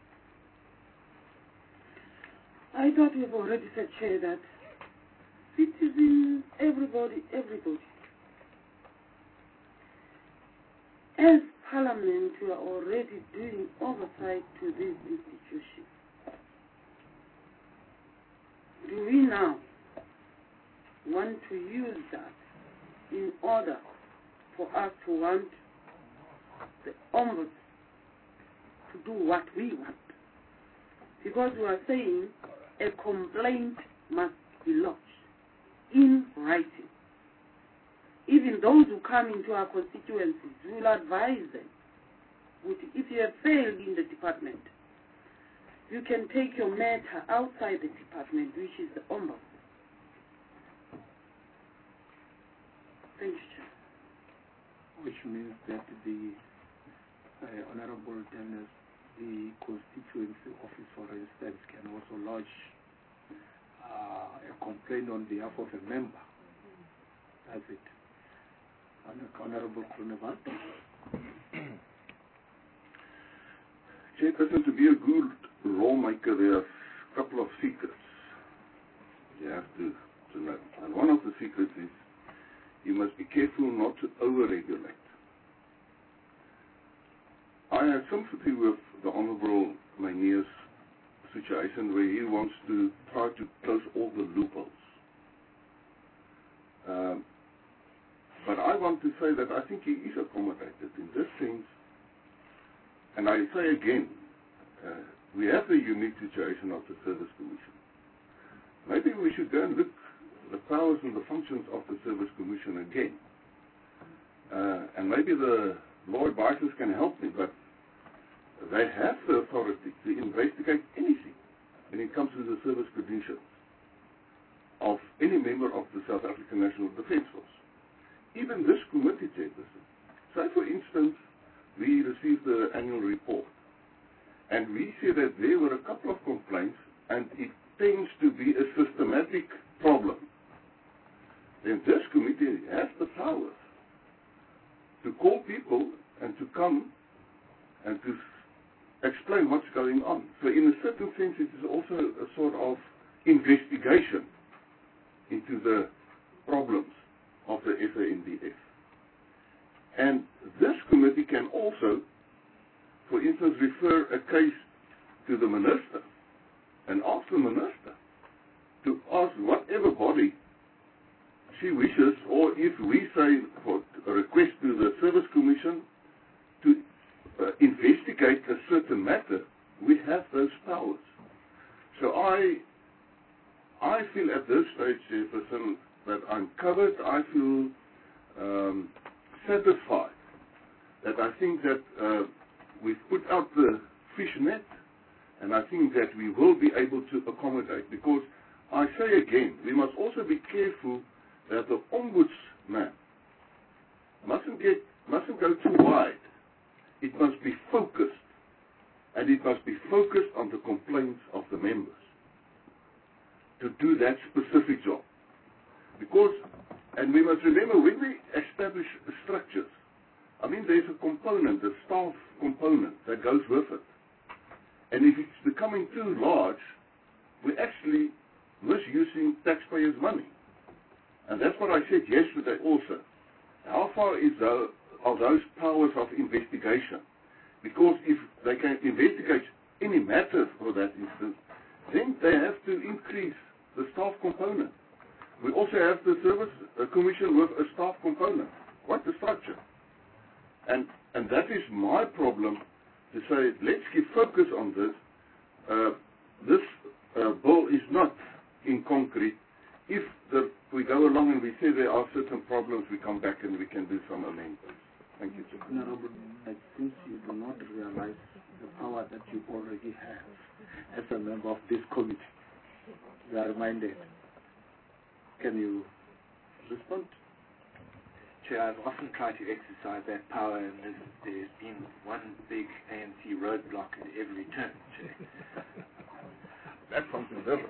I thought we've already said, Chair, that citizens, everybody, everybody, as Parliament, we are already doing oversight to this institution. Do we now want to use that in order for us to want the Ombudsman to do what we want? Because we are saying a complaint must be lodged in writing. Even those who come into our constituencies, we will advise them. If you have failed in the department, you can take your matter outside the department, which is the Ombudsman. Thank you, Chair. Which means that the uh, Honourable Dennis, the constituency office, for instance, can also lodge uh, a complaint on behalf of a member. That's it. Honourable Kroneval. Chairperson, to be a good lawmaker, there are a couple of secrets you have to, to know. And one of the secrets is you must be careful not to over-regulate. I have sympathy with the Honourable Mynheer's situation where he wants to try to close all the loopholes. Um, but I want to say that I think he is accommodated in this sense. And I say again, uh, we have the unique situation of the Service Commission. Maybe we should go and look at the powers and the functions of the Service Commission again. Uh, and maybe the law advisors can help me, but National Defence Force. Even this committee, Chairperson, say for instance, we received the annual report, and we see that there were a couple of complaints, and it tends to be a systematic problem. Then this committee has the power to call people and to come and to explain what's going on. So in a certain sense, it is also a sort of investigation into the problems of the F A N D F. And this committee can also, for instance, refer a case to the minister and ask the minister to ask whatever body she wishes, or if we say for a request to the Service Commission to uh, investigate a certain matter, we have those powers. So I, I feel at this stage, Chairperson, that I'm covered. I feel um, satisfied that I think that uh, we've put out the fish net, and I think that we will be able to accommodate. Because I say again, we must also be careful that the ombudsman mustn't get mustn't go too wide. It must be focused, and it must be focused on the complaints of the members to do that specific job. Because, and we must remember, when we establish structures, I mean, there's a component, the staff component, that goes with it. And if it's becoming too large, we're actually misusing taxpayers' money. And that's what I said yesterday also. How far is the, are those powers of investigation? Because if they can investigate any matter for that instance, then they have to increase the staff component. We also have the Service uh, Commission with a staff component. What the structure? And, and that is my problem, to say, let's keep focus on this. Uh, this uh, bill is not in concrete. If the, we go along and we say there are certain problems, we come back and we can do some amendments. Thank you, Chair. Honorable, since you do not realize the power that you already have as a member of this committee, you are reminded. Can you respond? Chair, I've often tried to exercise that power, and there's, there's been one big A N C roadblock at every turn, Chair. That's something different.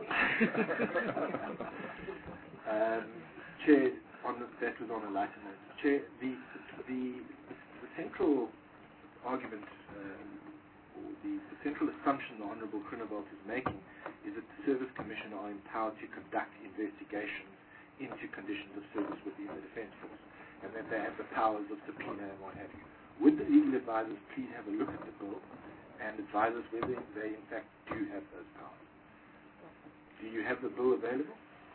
um, Chair, on the, that was on a lighter note. Chair, the, the, the central argument, um, or the, the central assumption the Honourable Groenewald is making is that the Service Commission are empowered to conduct investigations into conditions of service within the Defence Force, and that they have the powers of subpoena and what have you. Would the legal advisors please have a look at the bill and advise us whether they in fact do have those powers? Do you have the bill available?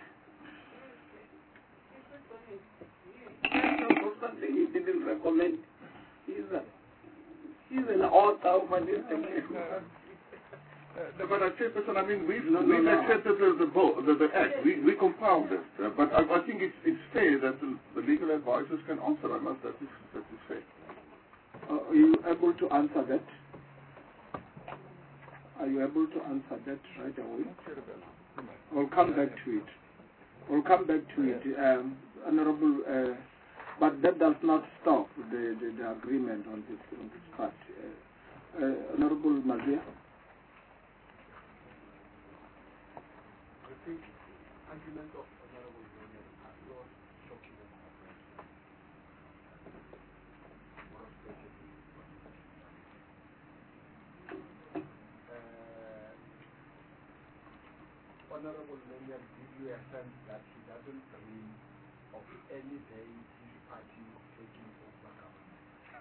Something he didn't recommend. He's, a, he's an author of an Uh, but I say, person, I mean, we've, no, no, we've no. accepted the, the, bill, the, the act. We, we compiled it. Uh, but I, I think it's, it's fair that the, the legal advisors can answer. I must, that is, that is fair. Uh, are you able to answer that? Are you able to answer that right away? We'll come back to it. We'll come back to it. Um, Honorable, uh, but that does not stop the, the, the agreement on this, on this part. Uh, uh, Honorable Mazia? I think argument of Honorable Union are not shocking and more especially uh, Honorable Union give you a sense that he doesn't dream of any day his party taking over government.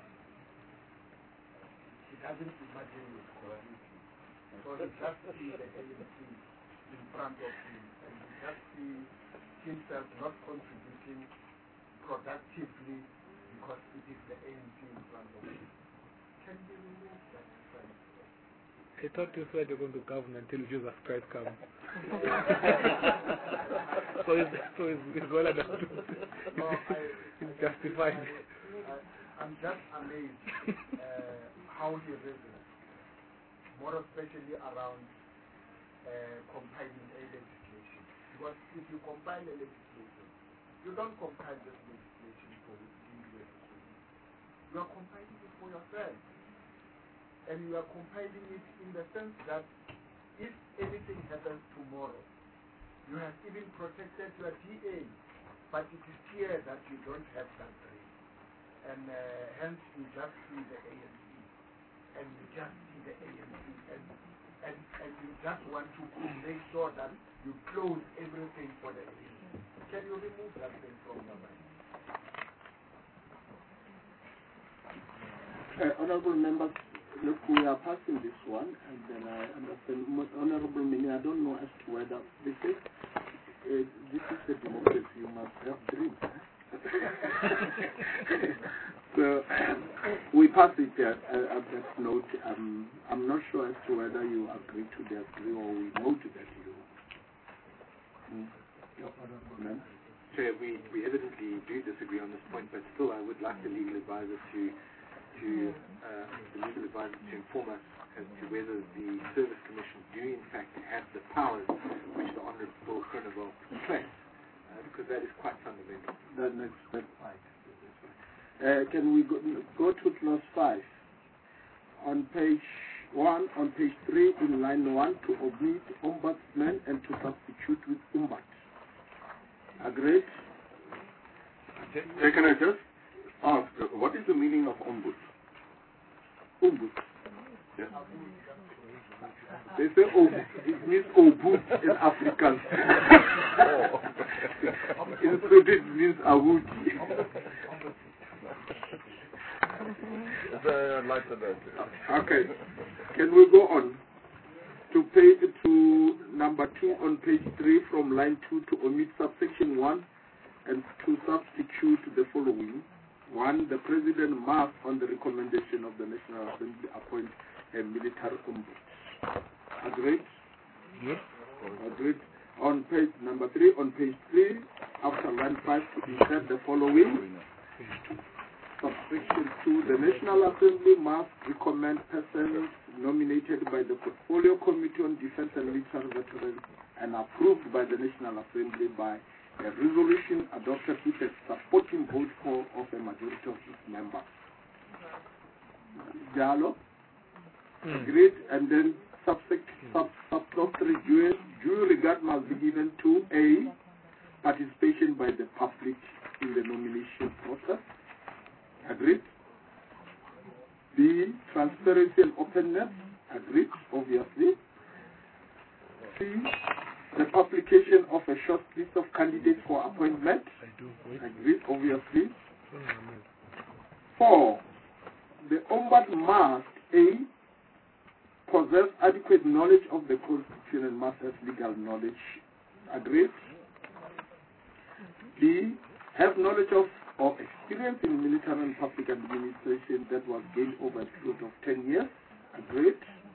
He doesn't imagine it completely. So he just sees the A N C in front of him, and he just sees himself not contributing productively because it is the A N C in front of him. Can we remove that sense? I thought you said you're going to govern until Jesus Christ comes. so it's, so it's, it's well understood. No, I, It's justified. I, I, I'm just amazed uh, how he reasons, more especially around Uh, compiling a legislation. Because if you compile a legislation, You don't compile this legislation for you. You are compiling it for yourself. And you are compiling it in the sense that if anything happens tomorrow, you have even protected your D A, but it is clear that you don't have that brain. And uh, hence you just see the A N C, and you just see the A N C, and, and, and you just want to make sure that you close everything for the A N C. Can you remove that thing from your mind? Uh, honorable members, look, we are passing this one, and then I understand, Honorable Mini, I don't know as to whether this is, uh, this is a democracy, you must have dreams. So, we pass it at, at that note. Um, I'm not sure as to whether you agree to that agree or we note that you. Mm. Chair, we, we evidently do disagree on this point, but still I would like the legal advisor to to uh, the legal advisor to inform us as to whether the Service Commission do in fact have the powers which the Honourable Groenewald claims, uh, because that is quite fundamental. That next step. Uh, can we go, go to clause five? On page one, on page three, in line one, to omit ombudsman and to substitute with umbud. Agreed? Hey, can I just ask, uh, what is the meaning of ombud? Umbud. Yes. They say obud. It means obud in Afrikaans. In Swedish it means awudi. I'd like to know. Okay. Can we go on to page to number two on page three from line two to omit subsection one and to substitute the following. One, the President must, on the recommendation of the National Assembly, appoint a military ombudsman. Agreed? Yes. Agreed. On page number three, on page three, after line five, to insert the following. Subsection two, the National Assembly must recommend persons nominated by the Portfolio Committee on Defense and Military Veterans and approved by the National Assembly by a resolution adopted with a supporting vote for of a majority of its members. Dialogue? Mm. Agreed. And then subsect, sub, subclause three, due, due regard must be given to A, participation by the public in the nomination process. Agreed. B, transparency and openness. Agreed, obviously. C, the publication of a short list of candidates for appointment. Agreed, obviously. Four, the ombudsman must A, possess adequate knowledge of the Constitution and must have legal knowledge. Agreed. B, have knowledge of or experience in military and public administration that was gained over a period of ten years. Agreed.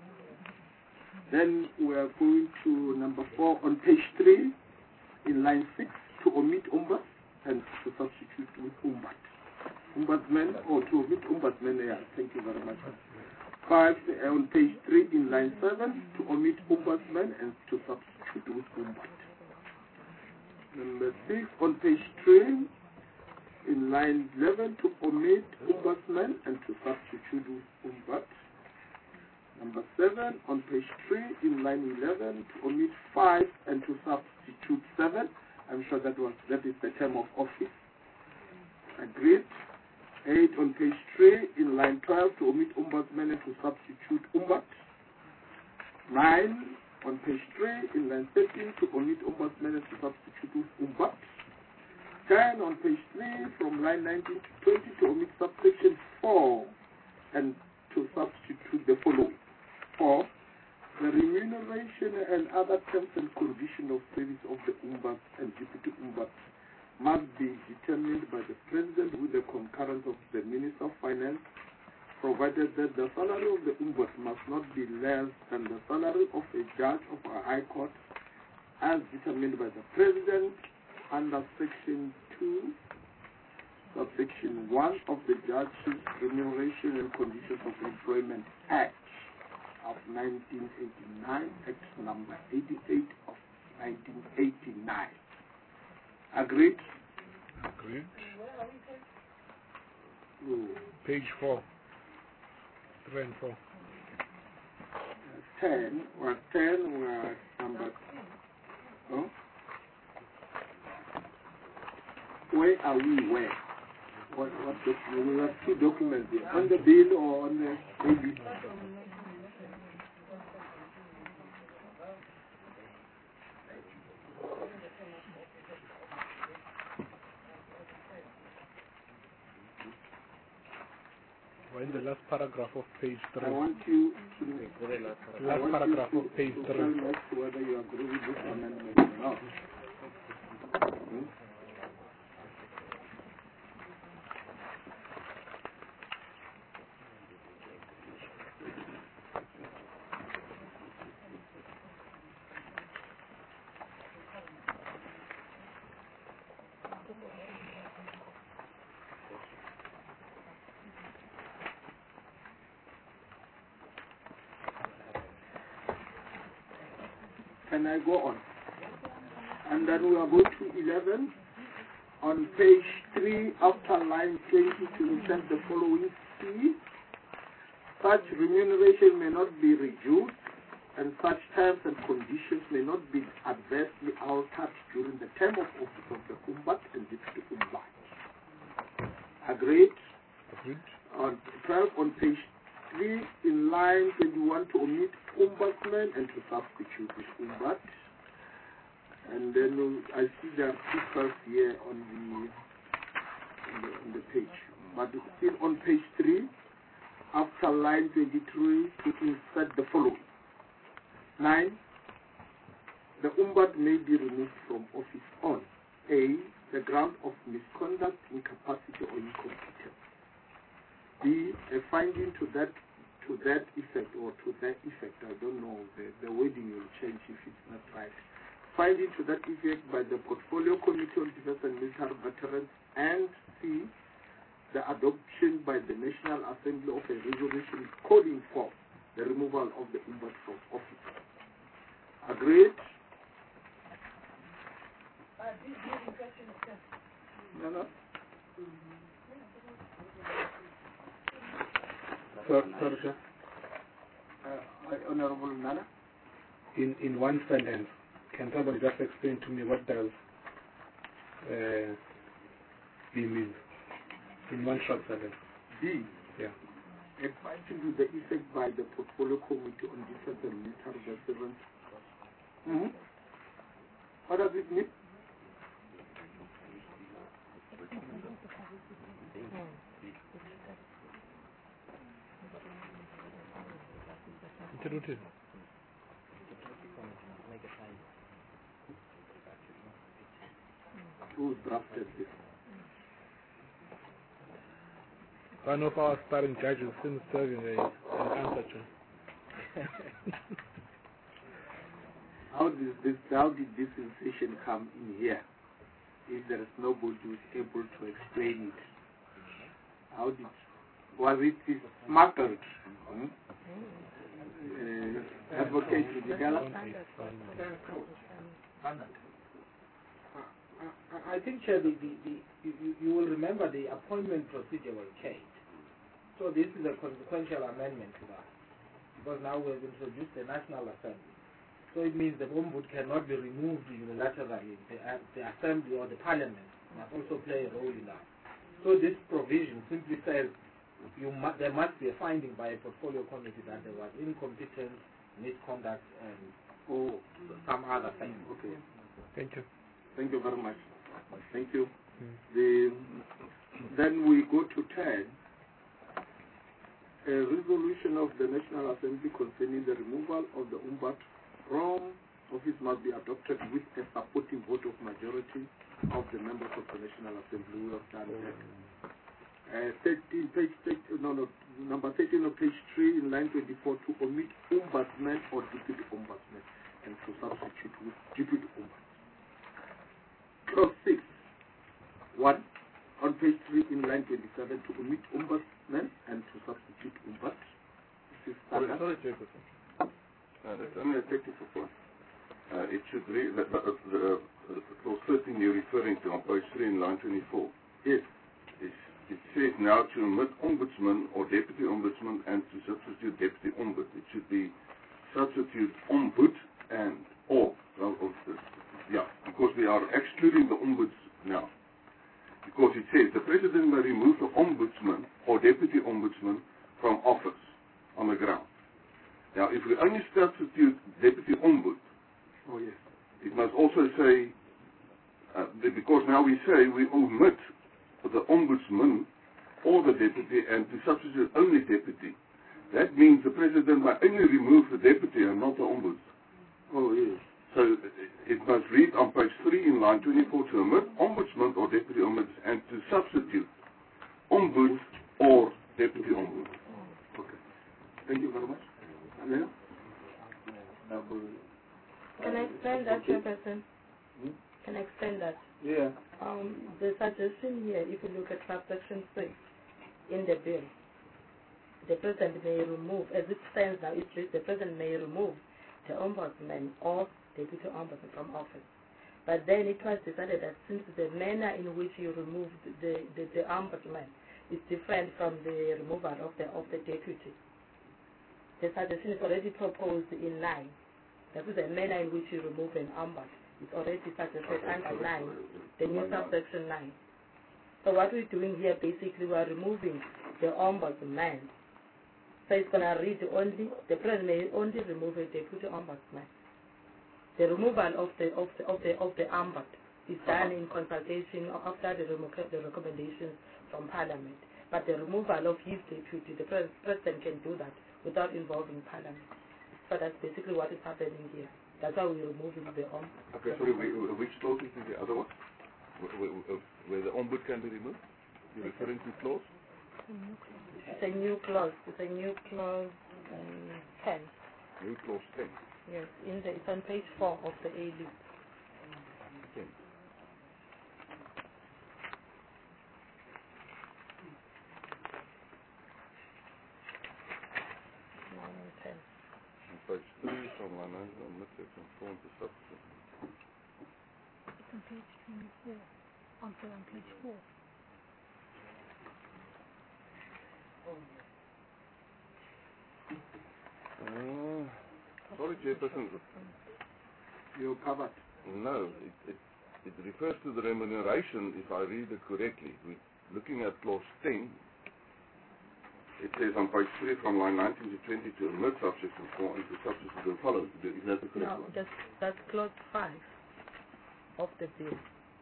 Then we are going to number four on page three, in line six, to omit umbud and to substitute with umbud. Ombudsman, or to omit ombudsman, yeah, thank you very much. Five, uh, on page three, in line seven, to omit ombudsman and to substitute with umbud. Number six, on page three, in line eleven, to omit ombudsman and to substitute with umbud. Number seven, on page three, in line eleven, to omit five and to substitute seven. I'm sure that was that is the term of office. Agreed. Eight, on page three, in line twelve, to omit ombudsman and to substitute umbud. Nine, on page three, in line thirteen, to omit ombudsman and to substitute with umbud. Ten, on page three, from line nineteen to twenty, to omit subsection four and to substitute the following. Four, the remuneration and other terms and conditions of service of the ombuds and deputy ombuds must be determined by the President with the concurrence of the Minister of Finance, provided that the salary of the ombuds must not be less than the salary of a judge of a high court as determined by the President under Section two, subsection one of the Judges' Remuneration and Conditions of Employment Act of nineteen eighty-nine, Act number eighty-eight of nineteen eighty-nine. Agreed? Agreed. Ooh. Page four. Three and four. ten, or ten, or number, oh? Where are we, where? What, what document? We have two documents here, on the bill or on the baby? We're in the last paragraph of page three. I want you to Last want paragraph you of page to three. tell us whether you agree with this amendment or not. Hmm? Can I go on? And then we are going to eleven. On page three, after line twenty, to insert the following C. Such remuneration may not be reduced, and such terms and conditions may not be adversely altered during the term of office of the Umbat and Deputy Umbat. Agreed? Agreed. On twelve, on page three, in line twenty-one, to omit Ombudsman and to substitute with Umbat. And then uh, I see there are two curves here on the, on the on the page. But still on page three, after line twenty-three, to insert the following. Nine, the Umbat may be removed from office on A, the ground of misconduct, incapacity, or incompetence. B, a finding to that to that effect or to that effect. I don't know, the, the wording will change if it's not right. Finding to that effect by the Portfolio Committee on Defense and Military Veterans, and C, the adoption by the National Assembly of a resolution calling for the removal of the Umbat from office. Agreed? No, no. Sir, sir, sir. Uh, Honorable Nana? In, in one sentence, can somebody just explain to me what does uh, B mean? In one short sentence. B. Yeah. A finding to the effect by the Portfolio Committee on Defense and Military Veterans. Mm-hmm. What does it mean? Introduce. Who drafted this? One of our starring judges since serving a, an answer to. How did this? How did this sensation come in here? If there is nobody who is able to explain it, how did? Was it smuggled? Hmm? Uh, advocate Vigala? I think, Chair, the, the, the, you, you will remember the appointment procedure was changed. So this is a consequential amendment to that. Because now we have introduced the National Assembly. So it means the Ombud cannot be removed unilaterally. The, uh, the Assembly or the Parliament must also play a role in that. So this provision simply says you mu there must be a finding by a portfolio committee that there was incompetence, misconduct, and or some other thing. Okay. Thank you. Thank you very much. Thank you. Mm. The, then we go to ten. A resolution of the National Assembly concerning the removal of the Umbat from office must be adopted with a supporting vote of majority of the members of the National Assembly. We have done that. Uh, thirteen, page thirteen, no, no, number thirteen of page three in line twenty-four, to omit ombudsman or deputy ombudsman and to substitute with deputy ombudsman. Clause six, one, on page three in line twenty-seven, to omit ombudsman and to substitute ombudsman. This is Sorry, standard. sorry, Chairperson. Uh, I'm going to take it for four. Uh, it should read, the, the, the uh, clause thirteen you're referring to on page three in line twenty-four. Yes. It, it says now to omit ombudsman or deputy ombudsman and to substitute deputy ombud. It should be substitute ombud and or. Well, of this, yeah, because we are excluding the ombuds now. Because it says the president may remove the ombudsman or deputy ombudsman from office on the ground. Now, if we only substitute deputy ombud, oh yes, it must also say, uh, because now we say we omit the ombudsman or the deputy and to substitute only deputy. That means the president may only remove the deputy and not the ombud. Oh yes. So it must read on page three in line twenty-four to omit ombudsman or deputy ombud and to substitute ombud or deputy ombud. Okay. Thank you very much. Amen. Can I explain that, Chairperson? Hmm? Can I explain that? Yeah. Um, the suggestion here, if you look at subsection six in the bill, the president may remove, as it stands now, it says the president may remove the ombudsman or deputy ombudsman from office. But then it was decided that since the manner in which you remove the, the, the ombudsman is different from the removal of the of the deputy, the suggestion is already proposed in nine. That is the manner in which you remove an ombudsman. It's already suggested under nine, the new subsection nine. So what we're doing here, basically, we are removing the ombudsman. So it's going to read only, the president may only remove a deputy ombudsman. The removal of the of the of the of the ombud is done in consultation after the, the recommendations from Parliament. But the removal of his deputy, the pres president can do that without involving Parliament. So that's basically what is happening here. That's why we're removing the ombud. Okay, sorry, which clause is the other one? Where, where, where the ombud can be removed? You're referring to clause? It's a new clause. It's a new clause um, ten. New clause ten. Yes, in the, it's on page four of the A loop. ten. ten. On page three from line nine, on the section four to subsection. It's on page twenty-four. Also on page four. Uh, sorry, Chairperson. You're covered. No, it, it, it refers to the remuneration, if I read it correctly. We're looking at clause ten. It says on page three from line nineteen to twenty to omit subsection four and to subsection will follow. Is that the correct No, one? that's, that's clause five of the bill.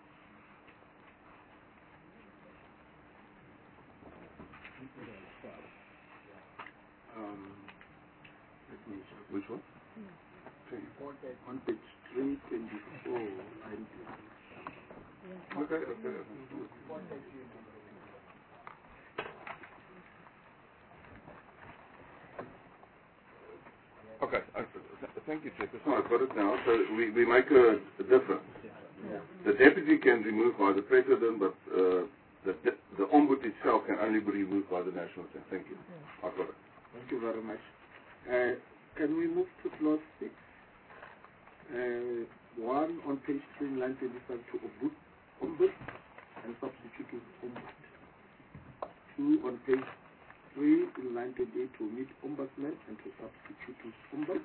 Um, let me check. Which one? On page three twenty-four. Okay, okay. Okay, uh, th thank you, Chairperson. No, I've got it now. So we, we make a, a difference. Yeah. The deputy can be removed by the president, but uh, the, the ombud itself can only be removed by the National Assembly. Thank you. I've got it. Thank you very much. Uh, can we move to clause six? Uh, one on page three, line twenty-five to ombud, ombud and substitute with ombud. Two on page three in line twenty-eight to omit ombudsman and to substitute with ombud.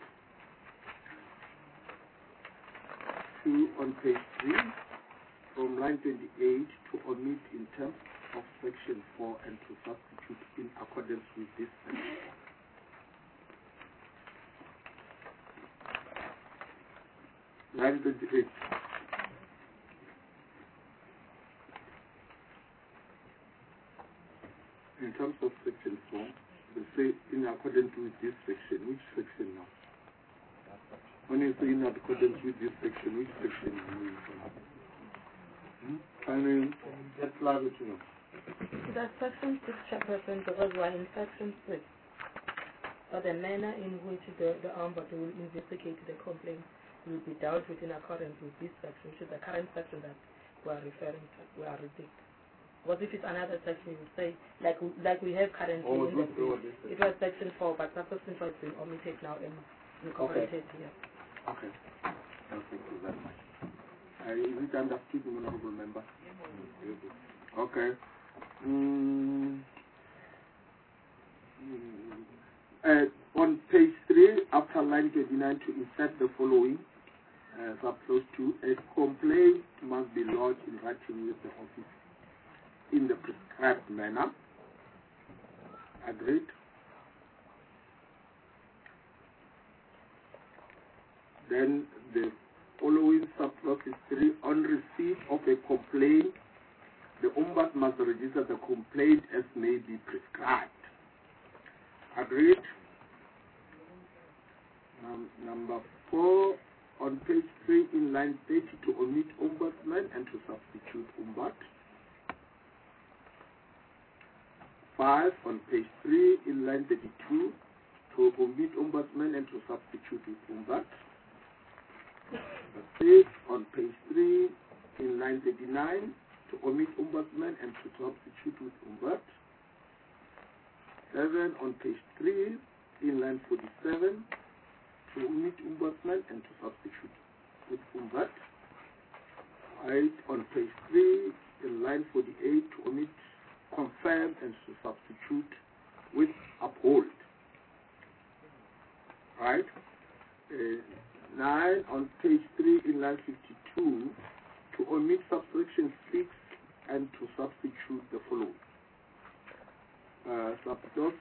Two on page three from line twenty-eight to omit in terms of section four and to substitute in accordance with this section. Line twenty-eight. In terms of section four, they say in accordance with this section. Which section now? When you say in accordance with this section, which section do you mean? Hmm? Can you get clarity now? That's section six, Chairperson, because we're in section six. But the manner in which the, the ombud will investigate the complaint will be dealt with in accordance with this section, which is the current section that we are referring to, we are reading. Because if it's another section, you say, like like we have currently Oh, in the good, bill, good. it was section four, but subsection four has been omitted now and incorporated here. Okay. Well, thank you very much. Uh, is it understood, Honorable Member? Okay. Mm. Uh, on page three, after line twenty-nine, to insert the following, uh, subclause two, a complaint must be lodged in writing with the office in the prescribed manner. Agreed? Then the following subclause is three, on receipt of a complaint, the Ombudsman must register the complaint as may be prescribed. Agreed? Um, number four, on page three, in line thirty, to omit Ombudsman and to substitute Ombud. Five, on page three, in line thirty-two, to omit Ombudsman and to substitute with Ombud. Six, on page three, in line thirty-nine, to omit Ombudsman and to substitute with Ombud. Seven, on page three, in line forty-seven, to omit Ombudsman and to substitute with Ombud. Eight, on page three, in line forty-eight, to omit confirm and to substitute with uphold. Right? Uh, nine, on page three, in line fifty-two, to omit subsection six and to substitute the following. Uh, subclause.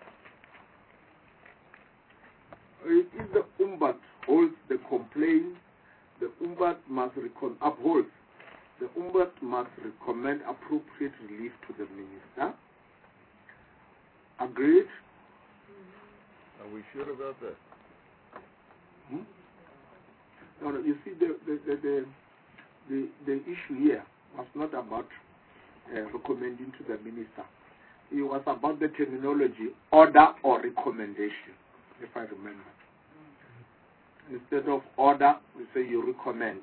If the Ombud holds the complaint, the Ombud must recon uphold. The Ombud must recommend appropriate relief to the minister. Agreed? Are we sure about that? Hmm? No, no, you see, the the, the, the, the, the issue here was not about uh, recommending to the minister. It was about the terminology, order or recommendation, if I remember. Instead of order, we say you recommend.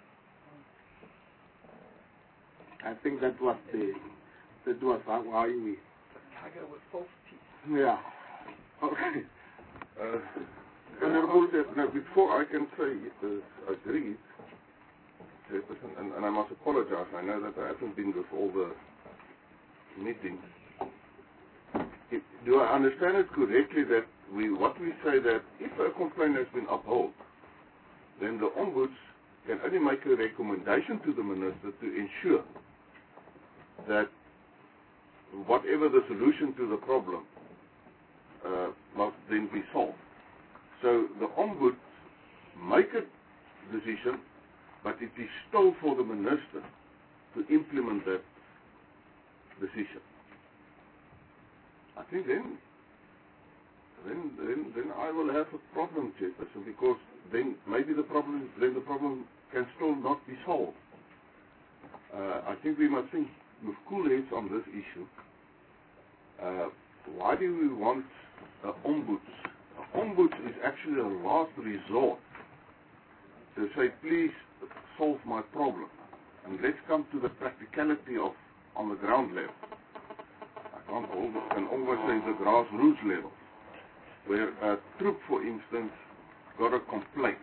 I think that was the, that was how we. Yeah. Okay. Uh, Honorable, now before I can say uh, agreed, and, and I must apologize, I know that I haven't been with all the meetings. If, do I understand it correctly that we, what we say that if a complaint has been upheld, then the Ombuds can only make a recommendation to the Minister to ensure that whatever the solution to the problem uh, must then be solved. So the Ombuds make a decision, but it is still for the Minister to implement that decision. I think then, then, then, then I will have a problem, Chairperson, because then maybe the problem, then the problem can still not be solved. Uh, I think we must think with cool heads on this issue. Uh, why do we want uh, ombuds? Uh, ombuds is actually a last resort to say, please solve my problem, and let's come to the practicality of on the ground level. I can't always, can always say the grassroots level, where a troop, for instance, got a complaint.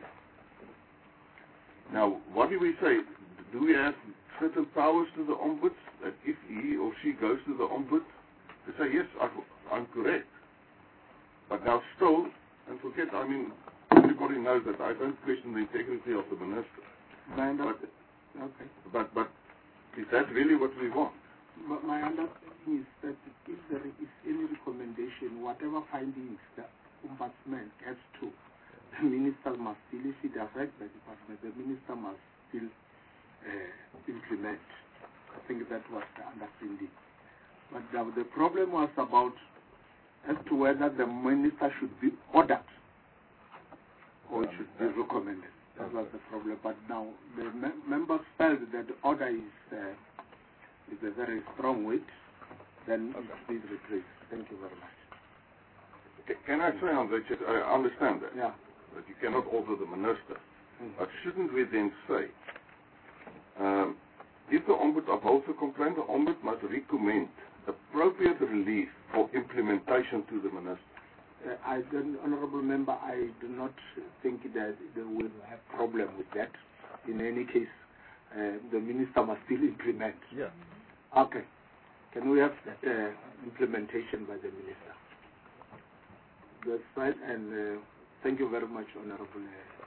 Now, what do we say? Do we have certain powers to the ombuds that if he or she goes to the ombud to say, yes, I, I'm correct, but now still, and forget, I mean, everybody knows that I don't question the integrity of the minister. But, okay. but, but is that really what we want? But my understanding is that if there is any recommendation, whatever findings the ombudsman gets to, the minister must still, if it affects the department, the minister must still uh, implement. I think that was the understanding. But the, the problem was about as to whether the minister should be ordered or it should be recommended. That was the problem. But now the me members felt that the order is uh, is a very strong weight, then okay. Please replace. Thank you very much. C can I say on that? I understand that. Yeah. That you cannot order the minister. Mm-hmm. But shouldn't we then say, um, if the Ombud upholds the complaint, the Ombud must recommend appropriate relief for implementation to the minister? Uh, I don't, Honorable Member, I do not think that they will have problem with that. In any case, uh, the minister must still implement. Yeah. Okay. Can we have uh, implementation by the minister? That's right, and uh, thank you very much, Honorable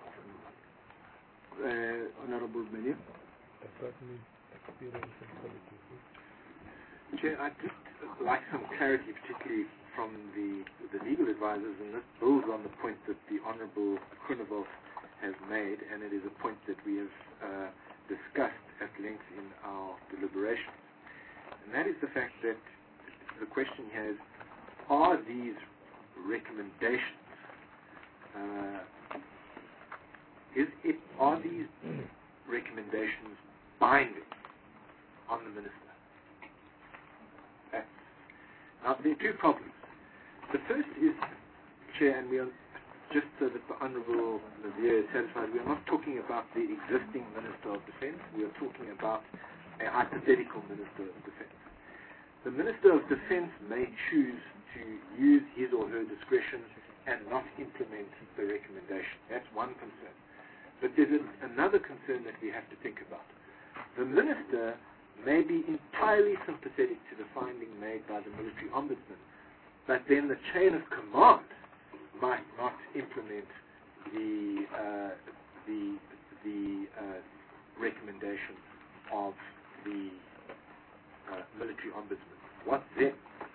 uh, uh, Honorable Mania. Chair, I'd just like some clarity, particularly from the, the legal advisors, and this builds on the point that the Honorable Groenewald has made, and it is a point that we have uh, discussed at length in our deliberations. And that is the fact that the question here is, are these recommendations, uh, is it, are these recommendations binding on the minister? That's, now, there are two problems. The first is, Chair, and we are, just so that the Honourable Nadir is satisfied, we are not talking about the existing Minister of Defence, we are talking about a hypothetical Minister of Defence. The Minister of Defence may choose to use his or her discretion and not implement the recommendation. That's one concern. But there's an, another concern that we have to think about. The Minister may be entirely sympathetic to the finding made by the military ombudsman, but then the chain of command might not implement the uh, the the uh, recommendation of the uh, military ombudsman. What then?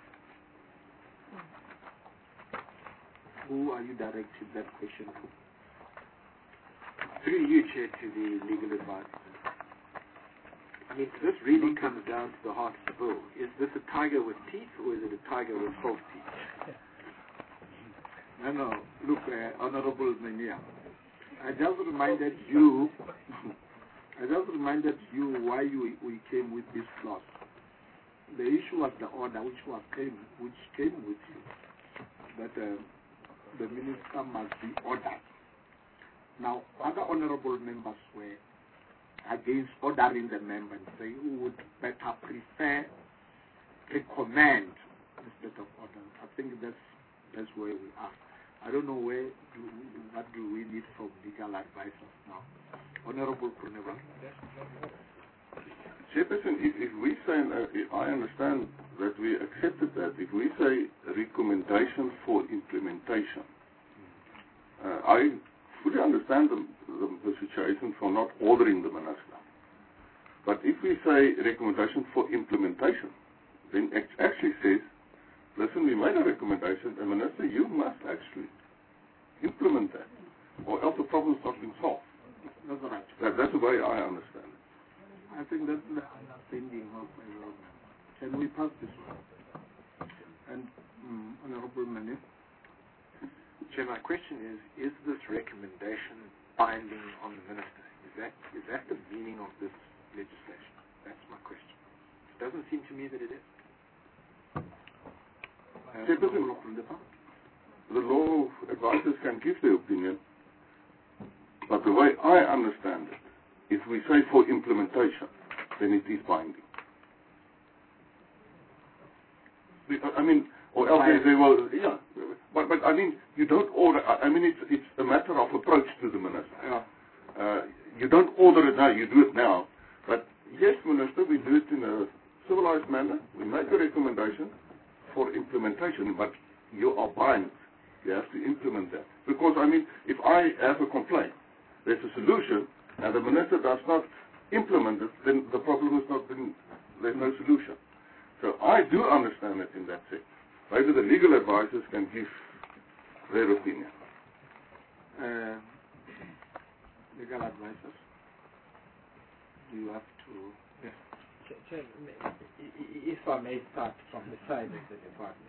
Who are you directing that question to? Through you, Chair, to the legal advisor. I mean, this really comes down to the heart of the bill. Is this a tiger with teeth, or is it a tiger with false teeth? No, no. Look, uh, Honorable Mania, I just reminded you, I just reminded you why you, we came with this clause. The issue was the order which was came, which came with you, that uh, the minister must be ordered. Now, other honorable members were against ordering the member and say who would better prefer recommend instead of order. I think that's that's where we are. I don't know where do what do we need from legal advisors now. Honorable Groenewald. Chairperson, if, if we say, uh, if I understand that we accepted that, if we say recommendation for implementation, uh, I fully understand the, the, the situation for not ordering the minister. But if we say recommendation for implementation, then it actually says, listen, we made a recommendation, and minister, you must actually implement that, or else the problem's not been solved. That's right. That, that's the way I understand it. I think that's the understanding of everyone. Can we pass this one? And um, Honorable Mane. Chair, my question is, is this recommendation binding on the minister? Is that is that the meaning of this legislation? That's my question. It doesn't seem to me that it is. Uh, the law advisors can give their opinion, but the way I understand it, if we say for implementation, then it is binding. Because, I mean, or else they say, well, yeah, but, but I mean, you don't order, I mean, it's, it's a matter of approach to the minister. Yeah. Uh, you don't order it now, you do it now. But yes, Minister, we do it in a civilized manner. We make a recommendation for implementation, but you are bound. You have to implement that. Because, I mean, if I have a complaint, there's a solution, and the minister does not implement it, then the problem is not been, there's no solution. So I do understand it in that sense. Maybe the legal advisors can give their opinion. Uh, legal advisors, do you have to... Yes. Chair, if I may start from the side of the department.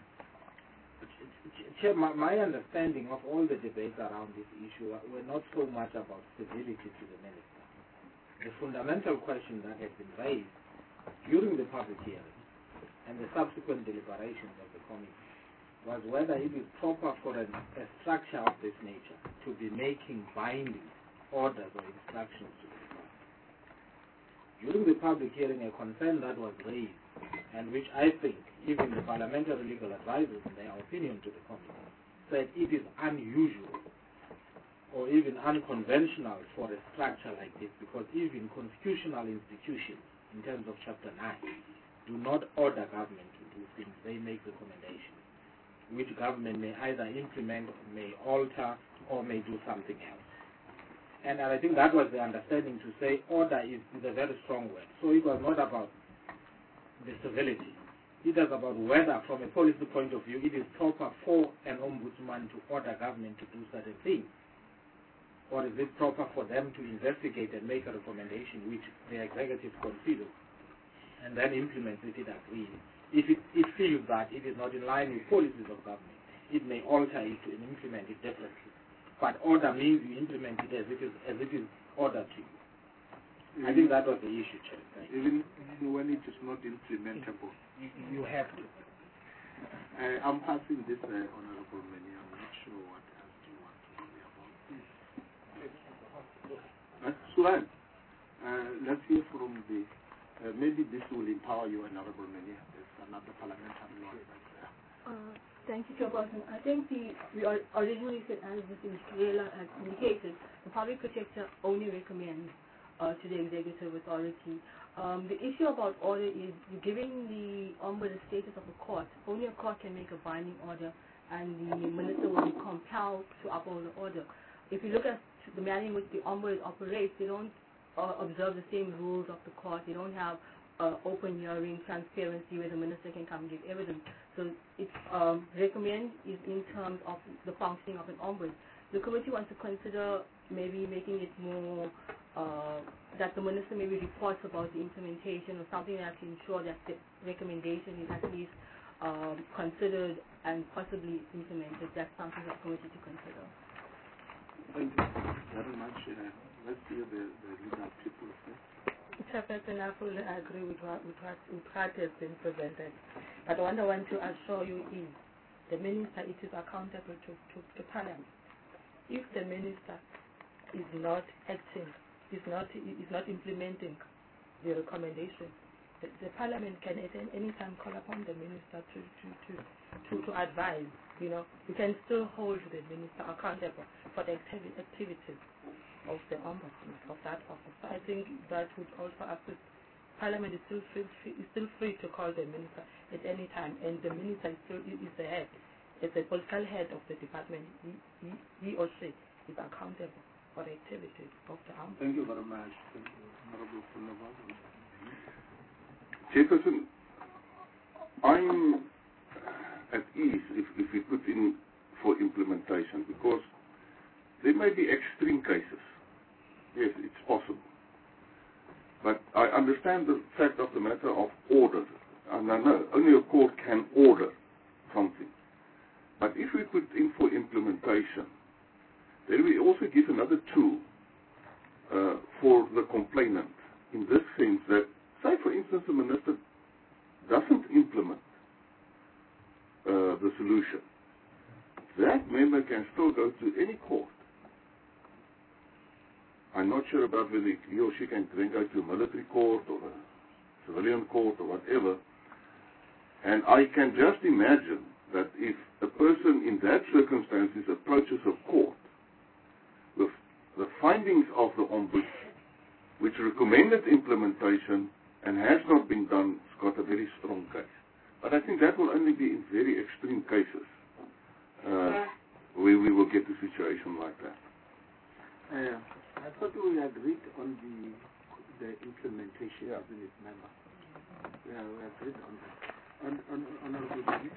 Chair, my, my understanding of all the debates around this issue were not so much about civility to the minister. The fundamental question that had been raised during the public hearing and the subsequent deliberations of the committee was whether it is proper for an, a structure of this nature to be making binding orders or instructions to the department. During the public hearing, a concern that was raised, and which I think even the parliamentary legal advisors, in their opinion to the committee, said it is unusual or even unconventional for a structure like this, because even constitutional institutions, in terms of Chapter nine, do not order government to do things. They make recommendations, which government may either implement, may alter, or may do something else. And I think that was the understanding, to say order is, is a very strong word. So it was not about the civility. It is about whether, from a policy point of view, it is proper for an ombudsman to order government to do certain things. Or is it proper for them to investigate and make a recommendation which the executive considers and then implements if it agrees? If it, it feels that it is not in line with policies of government, it may alter it and implement it differently. But order means you implement it as it is, as it is ordered to you. Even, I think that was the issue, Chair. Even, even when it is not implementable. You, you have to. Uh, I'm passing this, uh, Honorable Many. I'm not sure what else you want to say about this. That's right. Uh, let's hear from the, uh, maybe this will empower you, Honorable Many. There's another parliamentary law that's there. Uh, thank you, Chairperson. I think the, we originally said, as Mister Mistrela has indicated, the public protector only recommends uh, to the executive authority. Um, the issue about order is giving the ombudsman the status of a court. Only a court can make a binding order, and the minister will be compelled to uphold the order. If you look at the manner in which the ombudsman operates, they don't uh, observe the same rules of the court. They don't have uh, open hearing, transparency, where the minister can come and give evidence. So it's um, recommend is in terms of the functioning of an ombudsman. The committee wants to consider maybe making it more uh, that the minister maybe reports about the implementation or something that to ensure that the recommendation is at least um, considered and possibly implemented. That's something for the committee to consider. Thank you very much. Uh, let's hear the, the legal people first. Chairperson, I fully agree with what, with, what, with what has been presented. But what I want to assure you is the minister it is accountable to, to, to Parliament. If the minister is not acting, is not is not implementing the recommendation, the, the Parliament can at any time call upon the minister to to, to, to, to advise. You know, we can still hold the minister accountable for the activi activities of the ombudsman of that office. So I think that would also assist. Parliament is still free, is still free to call the minister at any time, and the minister is still is the head. As the political head of the department, he, he, he or she is accountable for the activities of the ombudsman. Thank you very much. Thank you, Honorable Fulava. Chairperson, I'm at ease if, if we put in for implementation, because there may be extreme cases. Yes, it's possible. But I understand the fact of the matter of order. And I know only a court can order something. But if we put in for implementation, then we also give another tool uh, for the complainant, in this sense that, say for instance, the minister doesn't implement uh, the solution. That member can still go to any court. I'm not sure about whether he or she can then go to a military court or a civilian court or whatever. And I can just imagine that if a person in that circumstances approaches a court with the findings of the ombudsman, which recommended implementation and has not been done, it's got a very strong case. But I think that will only be in very extreme cases uh, where we will get a situation like that. Uh, I thought we agreed on the the implementation, yeah. Isn't it, member? Yeah, we agreed on that. On, on, Honorable David?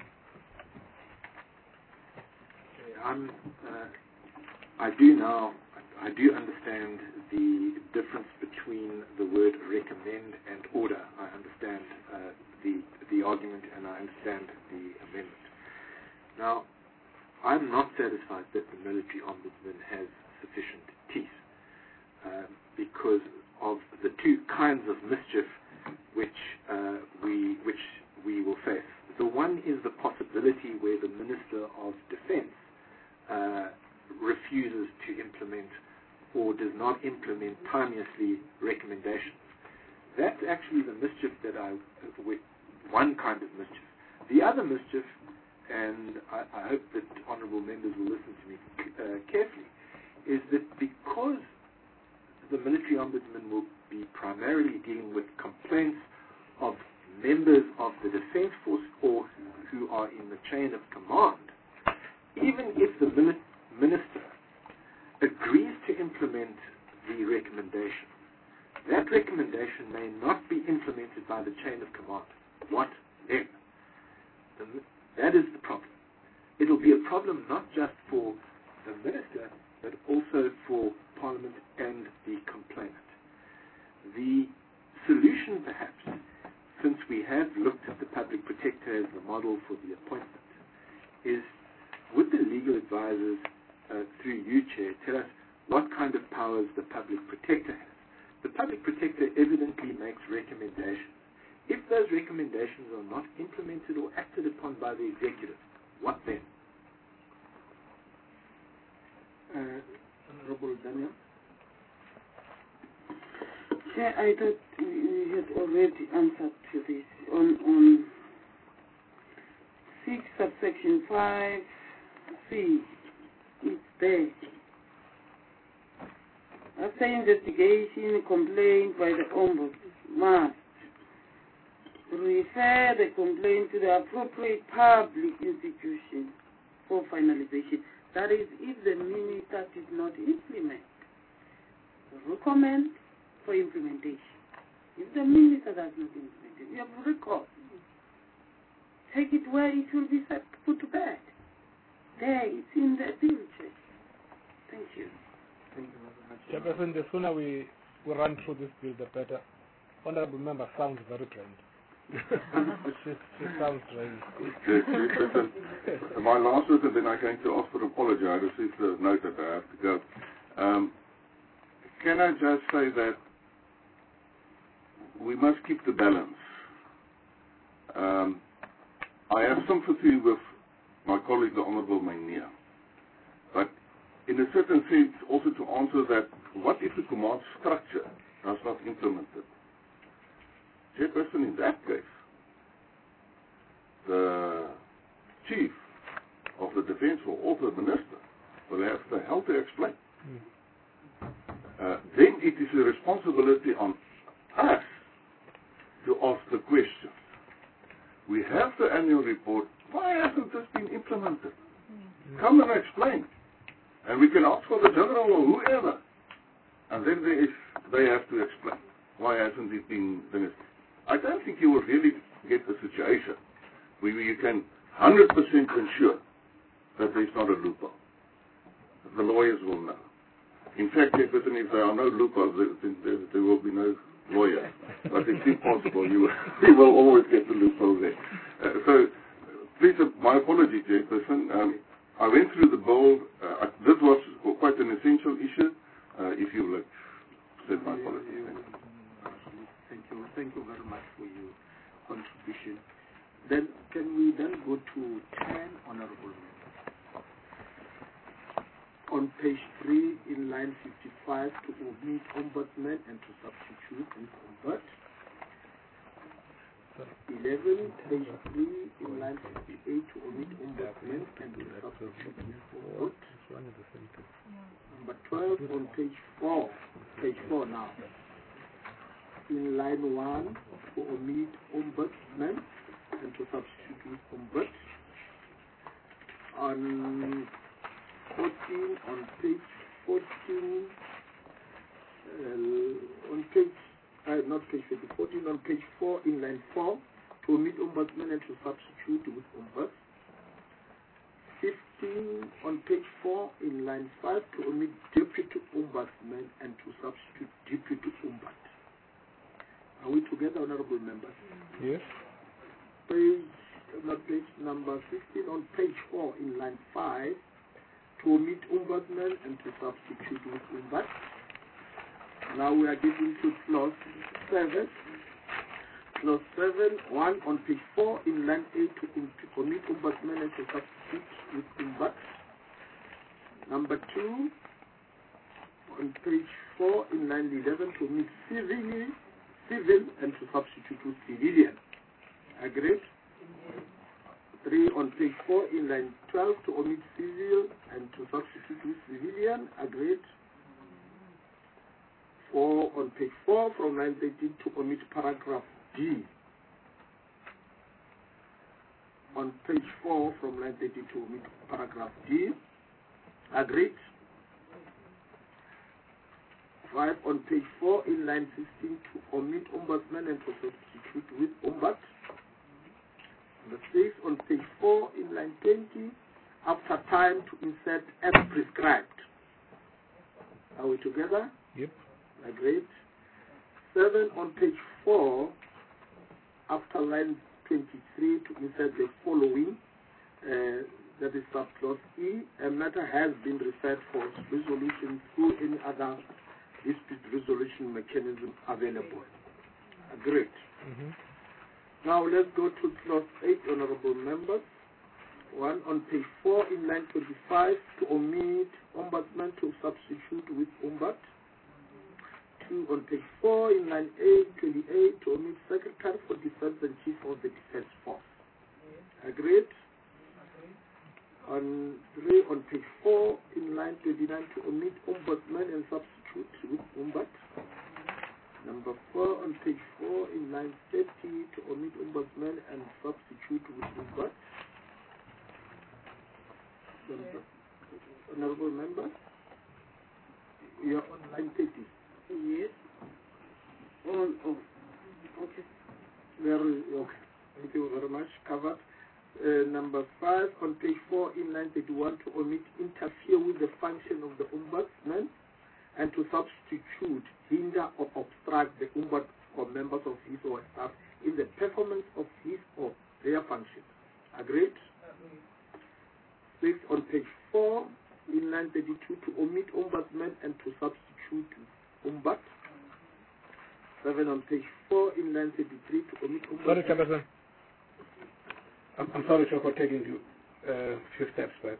I'm, uh, I do now, I do understand the difference between the word recommend and order. I understand uh, the, the argument and I understand the amendment. Now, I'm not satisfied that the military ombudsman has sufficient teeth uh, because of the two kinds of mischief which uh, we which we will face. The one is the possibility where the Minister of Defense uh, refuses to implement or does not implement timeously recommendations. That's actually the mischief that I, one kind of mischief. The other mischief, and I, I hope that honourable members will listen to me uh, carefully, is that chain of command, even if the min- minister agrees to implement the recommendation, that recommendation may not be implemented by the chain of command. What then? The, that is the problem. It will be a problem not just for the minister, but also for Parliament and the complainant. The solution, perhaps, since we have looked at the public protector as the model for the appointment, is would the legal advisors, uh, through you, Chair, tell us what kind of powers the public protector has. The public protector evidently makes recommendations. If those recommendations are not implemented or acted upon by the executive, what then? Uh, Honorable Daniel? Chair, I thought we had already answered to this on, on six subsection five C. It's there. After investigation, complaint by the ombudsman must refer the complaint to the appropriate public institution for finalization. That is, if the minister did not implement, recommend for implementation. If the minister does not implement it, you have record. Take it where it will be set, put to bed. There, it's in the bill, Chair. Thank you. Thank you very much. Chairperson, the sooner we, we run through this bill, the better. Honorable member sounds very trained. she, she sounds trained. My last word, and then I'm going to ask for an apology. I received a note that I have to go. Um, can I just say that we must keep the balance. Um, I have sympathy with my colleague, the Honourable Mainia. But in a certain sense, also to answer that, what if the command structure does not implement it? Chairperson, in that case, the chief of the defence or also the minister will have the hell to explain. Uh, then it is a responsibility on us to ask the questions. We have the annual report. Why hasn't this been implemented? Mm. Come and explain. And we can ask for the general or whoever. And then there is, they have to explain. Why hasn't it been done? I don't think you will really get a situation where you can one hundred percent ensure that there's not a loophole. The lawyers will know. In fact, if there are no loopholes, then there, there will be no lawyer. But it's impossible. You, you will always get the loophole there. Uh, so, please, uh, my apology, Chairperson. Um, I went through the bill. Uh, this was quite an essential issue. Uh, if you will accept my apology. Thank you. Thank you very much for your contribution. Then, can we then go to ten, Honourable Member? On page three, in line fifty-five, to omit ombudsman and to substitute and convert. eleven, page three, in line fifty-eight, to omit ombudsman and to substitute and convert. Number twelve, on page four, page four now. In line one, to omit ombudsman and to substitute with convert. On fourteen, on page fourteen, uh, on page, uh, not page fifty, fourteen, on page four, in line four, to omit ombudsman and to substitute with convert. fifteen, on page four, in line five, to omit deputy ombudsman and to substitute deputy ombudsman. Are we together, honourable members? Yes. Page, not page number fifteen, on page four, in line five, to omit ombudsman and to substitute with ombudsman. Now we are getting to clause seven. Clause seven, one, on page four, in line eight, to omit ombudsman and to substitute with ombudsman. Number two, on page four, in line eleven, to omit civil, civil and to substitute with civilian. Agreed? Three, on page four, in line twelve, to omit civil and to substitute with civilian. Agreed? Four, on page four, from line thirteen, to omit paragraph D. on page four from line thirty-two, omit paragraph D. Agreed. Five on page four in line sixteen to omit ombudsman and to substitute with ombuds. Number six on page four in line twenty, after time to insert as prescribed. Are we together? Yep. Agreed. Seven on page four, after line twenty-three to insert the following, uh, that is subclause E, a matter has been referred for resolution through any other dispute resolution mechanism available. Agreed. Mm-hmm. Now let's go to clause eight, honorable members. One, on page four in line twenty-five to omit ombudsman to substitute with ombud. Two, on page four in line eight, twenty-eight to omit secretary for defense and chief of the defense force. Agreed? On three, on page four in line twenty-nine to omit ombudsman and substitute with ombud. Number four, on page four in line thirty to omit ombudsman and substitute with ombud. Honorable member, you are on line thirty. Yes. Oh, oh. Okay. Very okay. Thank you very much. Covered. Uh, number five, on page four in line thirty-one to omit interfere with the function of the ombudsman and to substitute, hinder or obstruct the ombud or members of his or her staff in the performance of his or their functions. Agreed? Six, on page four in line thirty-two to omit ombudsman and to substitute ombud. Seven, on page four in line thirty-three to omit ombudsman. Sorry, Chairperson. I'm, I'm sorry, sir, for taking you a uh, few steps back.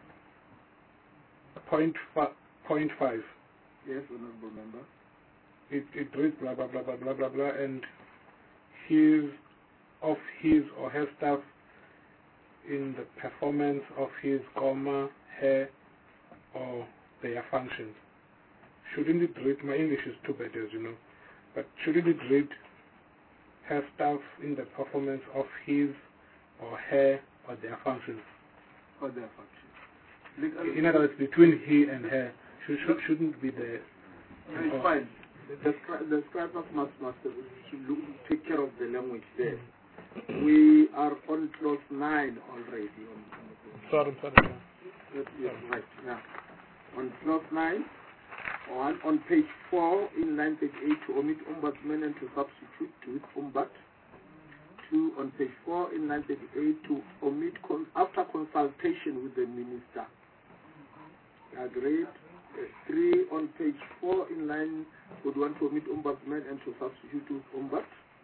Point, fi point five. Yes, honorable member. It, it reads blah, blah, blah, blah, blah, blah, blah, and his, of his or her staff in the performance of his, comma, her, or their functions. Shouldn't it read, my English is too bad, as you know, but shouldn't it read her staff in the performance of his or her or their functions? Or their functions. In other words, between he and her, should, should, shouldn't be the... No, it's fine. The, the scribers must, must should look, take care of the language there. Mm. We are on clause nine already. On, on sorry, sorry. Yes, yes, right, yeah. On clause nine, one, on page four in line thirty-eight to omit ombudsman and to substitute with ombud. Two, on page four in line thirty-eight to omit con after consultation with the minister. Agreed. Uh, three, on page four in line forty-one to omit ombudsman and to substitute with ombud.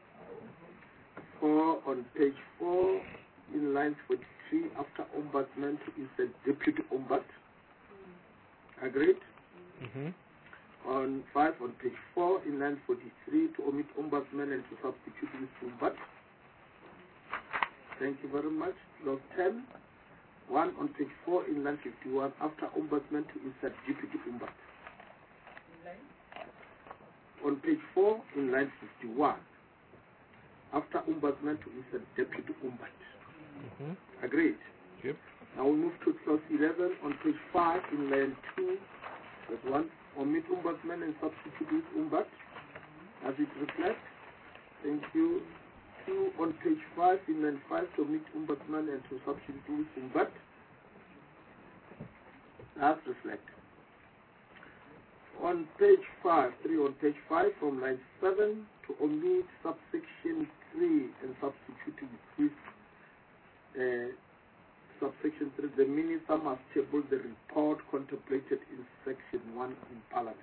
Four, on page four in line forty-three after ombudsman to insert deputy ombud. Agreed. Mm-hmm. On five, on page four in line forty-three to omit ombudsman and to substitute with ombud. Thank you very much. Clause ten. One, on page four in line fifty-one, after ombudsman to insert deputy ombud. On page four in line fifty-one, after ombudsman to insert deputy ombud. Mm-hmm. Agreed? Yep. Now we move to clause eleven on page five in line two. That's one, omit ombudsman and substitute with ombud. As it reflects. Thank you. Two, on page five in line five to omit ombudsman and to substitute with ombud. As reflect. On page five, three on page five from line seven to omit subsection three and substitute with uh, subsection three. The minister must table the report contemplated in section one in Parliament.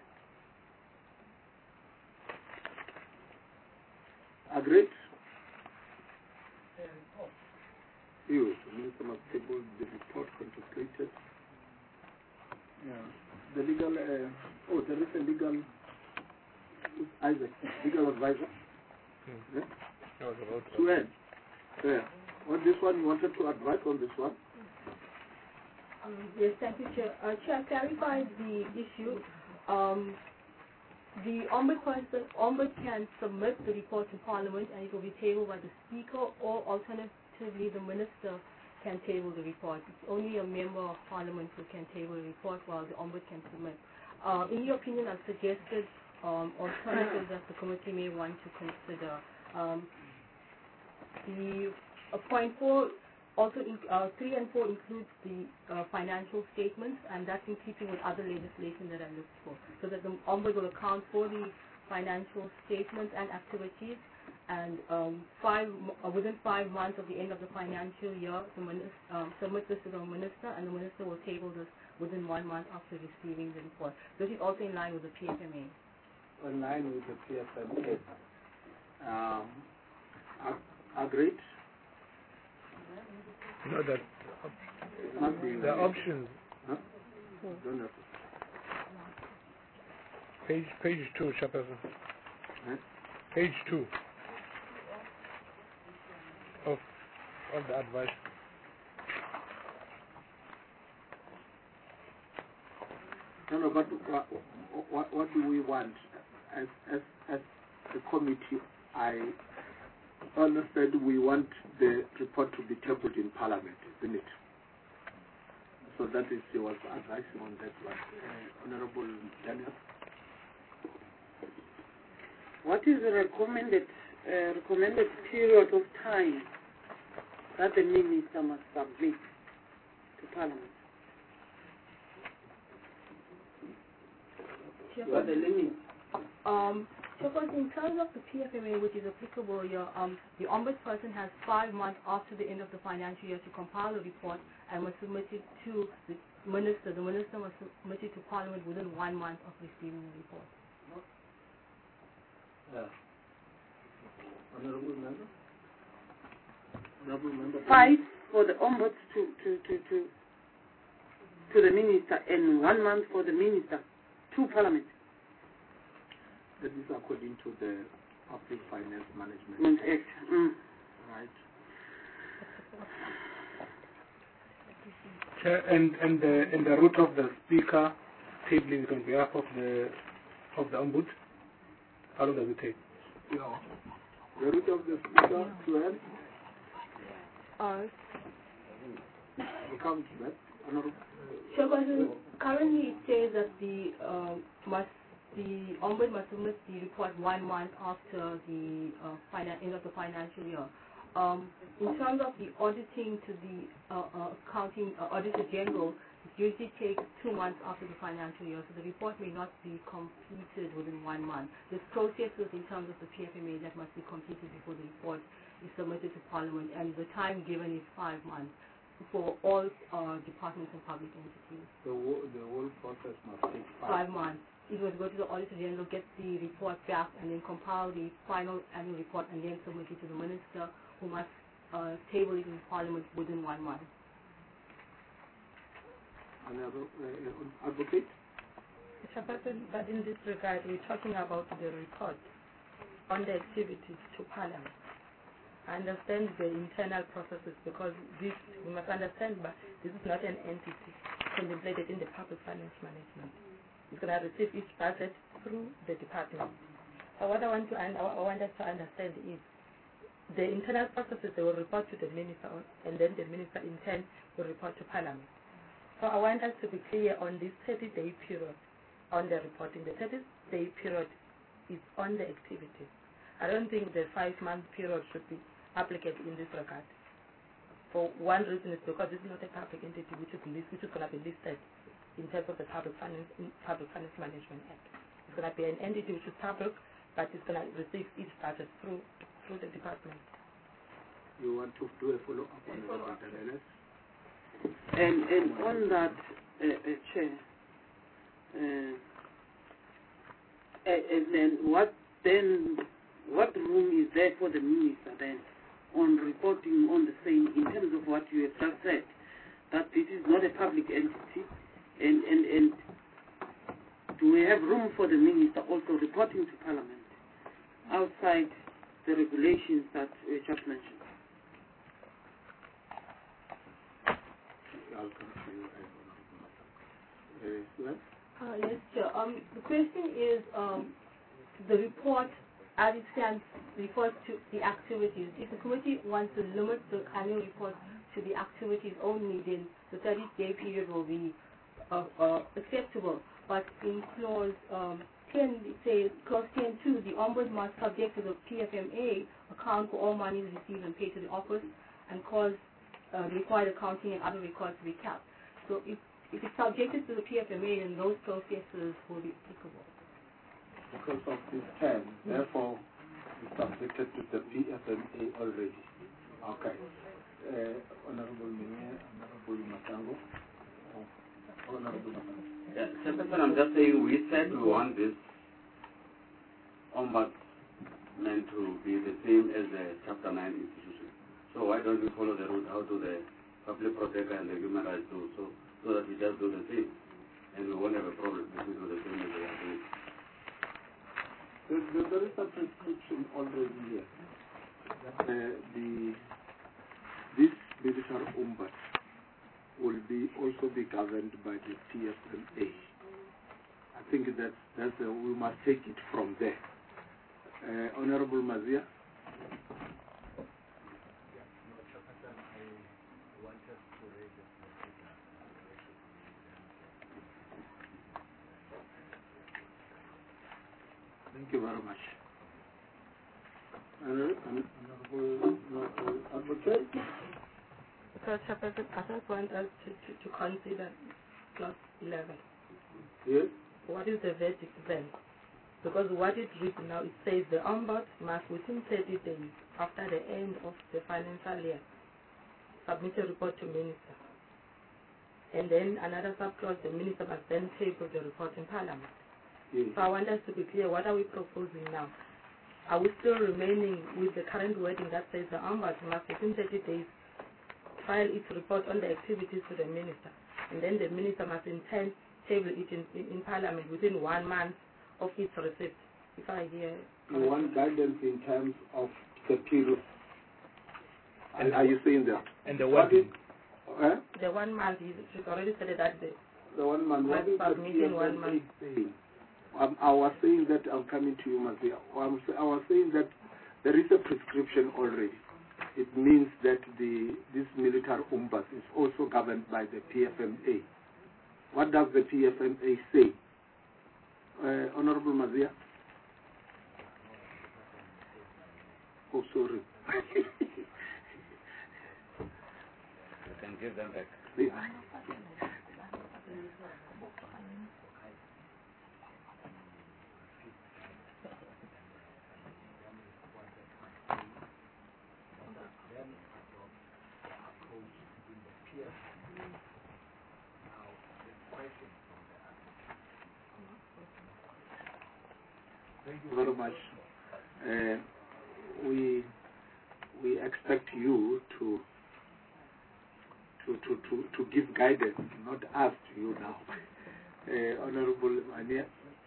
Agreed? You, the minister must table the report contemplated. Yeah. The legal, uh, oh, there is a legal, Isaac, legal advisor. Hmm. Yeah? Suen. Yeah. On this one, you wanted to advise on this one? Um, yes, thank you, Chair. Uh, Chair, clarified the issue. Um, the ombudsman, ombud can submit the report to Parliament and it will be tabled by the Speaker, or alternatively alternatively, the minister can table the report. It's only a member of parliament who can table a report while the ombudsman can submit. Uh, in your opinion, I've suggested um, alternatives that the committee may want to consider. Um, the uh, point four, also in, uh, three and four includes the uh, financial statements, and that's in keeping with other legislation that I looked for, so that the ombudsman will account for the financial statements and activities, and um, five uh, within five months of the end of the financial year, the minister um, submit this to the minister, and the minister will table this within one month after receiving the report. This is also in line with the P F M A. In line with the P F M A. Um, ag- agreed. No, that Must be the options. Huh? Don't have to. Page page two, Chairperson. Huh? Page two of of the advice. No, no, but what, what, what do we want as, as, as the committee? I understand we want the report to be tabled in Parliament, isn't it? So that is your advice on that one. Uh, Honorable Daniel? What is the recommended, uh, recommended period of time that the minister must submit to Parliament? What the limit? Um, so of course, in terms of the P F M A, which is applicable here, um, the ombudsperson has five months after the end of the financial year to compile a report and must submit it to the minister. The minister must submit it to Parliament within one month of receiving the report. Yeah. Honorable Member? Honorable Member? Five for the ombuds to, to, to, to, to the minister, and one month for the minister to Parliament. That is according to the Public Finance Management Act. Mm. Right. Chair, and and the and the route of the speaker tabling it on behalf of the of the ombuds. How long does it take? Yeah. The route of the speaker to end. Uh, We come to that. Honorable. So currently it says that the uh, must the ombudsman must submit the report one month after the uh, finan- end of the financial year. Um, in terms of the auditing to the uh, uh, accounting uh, auditor general, it usually takes two months after the financial year, so the report may not be completed within one month. There's processes in terms of the P F M A that must be completed before the report is submitted to Parliament, and the time given is five months for all uh, departments and public entities. The whole, the whole process must take Five five, months. It would go to the Auditor General, get the report back, and then compile the final annual report, and then submit it to the Minister, who must uh, table it in Parliament within one month. Honorable uh, Advocate? Mister President, but in this regard, we're talking about the report on the activities to Parliament. I understand the internal processes, because this, we must understand, but this is not an entity contemplated in the public finance management. It's going to receive each budget through the department. So what I want to and I want us to understand is the internal processes, they will report to the minister, and then the minister in turn will report to Parliament. So I want us to be clear on this thirty-day period on the reporting. The thirty-day period is on the activities. I don't think the five-month period should be applicable in this regard. For one reason is because this is not a public entity which is, list, which is going to be listed in terms of the Public Finance, Public Finance Management Act. It's going to be an entity which is public, but it's going to receive each budget through through the department. You want to do a follow-up on Honorable Daniel? And and on that, uh, uh, Chair, uh, and then what then what room is there for the minister then on reporting on the same in terms of what you have just said, that this is not a public entity, and and and do we have room for the minister also reporting to Parliament outside the regulations that we just mentioned? I'll come to you. Uh, Uh, yes, sir. Um, the question is um, the report as it stands, refers to the activities. If the committee wants to limit the annual report to the activities only, then the thirty-day period will be uh, uh, acceptable. But in clause um, ten, it says, clause ten two, the ombudsman, subject to the P F M A, account for all monies received and paid to the office, and cause uh, required accounting and other records to be kept. So if, if it's subjected to the P F M A, then those processes will be applicable. Because of this term, therefore, it's subjected to the P F M A already. Okay. Uh, Honorable Mayor, Honorable Matango. Oh, Honorable Matango. Yeah, Chairperson, I'm just saying we said we want this ombudsman to be the same as the Chapter nine institution. So why don't we follow the route how to the public protector and the human rights do so, so that we just do the same and we won't have a problem if we do the same as they are doing. There, there is a prescription already here. That, uh, the, this military ombudsman will be also be governed by the P F M A. I think that that's uh, we must take it from there. Uh, Honorable Mazia. Thank you very much. Uh, Honorable Advocate. So, Chairperson, I just want us to, to, to consider clause eleven. Yes? What is the verdict then? Because what it reads now, it says the ombudsman must, within thirty days after the end of the financial year, submit a report to minister. And then another subclause, the minister must then table the report in Parliament. Yes. So I want us to be clear, what are we proposing now? Are we still remaining with the current wording that says the ombudsman must, within thirty days, file its report on the activities to the minister, and then the minister must intend table it in, in, in Parliament within one month of its receipt? If I hear You want guidance in terms of the period. And are you saying that? And the wording. Eh? The one month, she's already said that the, the one month, what is the submitting one month saying? Um, I was saying that, I'm coming to you, Mazia. I was saying that there is a prescription already. It means that the this military ombudsman is also governed by the P F M A. What does the P F M A say? Uh, Honorable Mazia? Oh, sorry. You can give them back. Yeah. Thank you very much. Uh, we we expect you to to to to, to give guidance, not us to you now. Uh, Honorable Mania.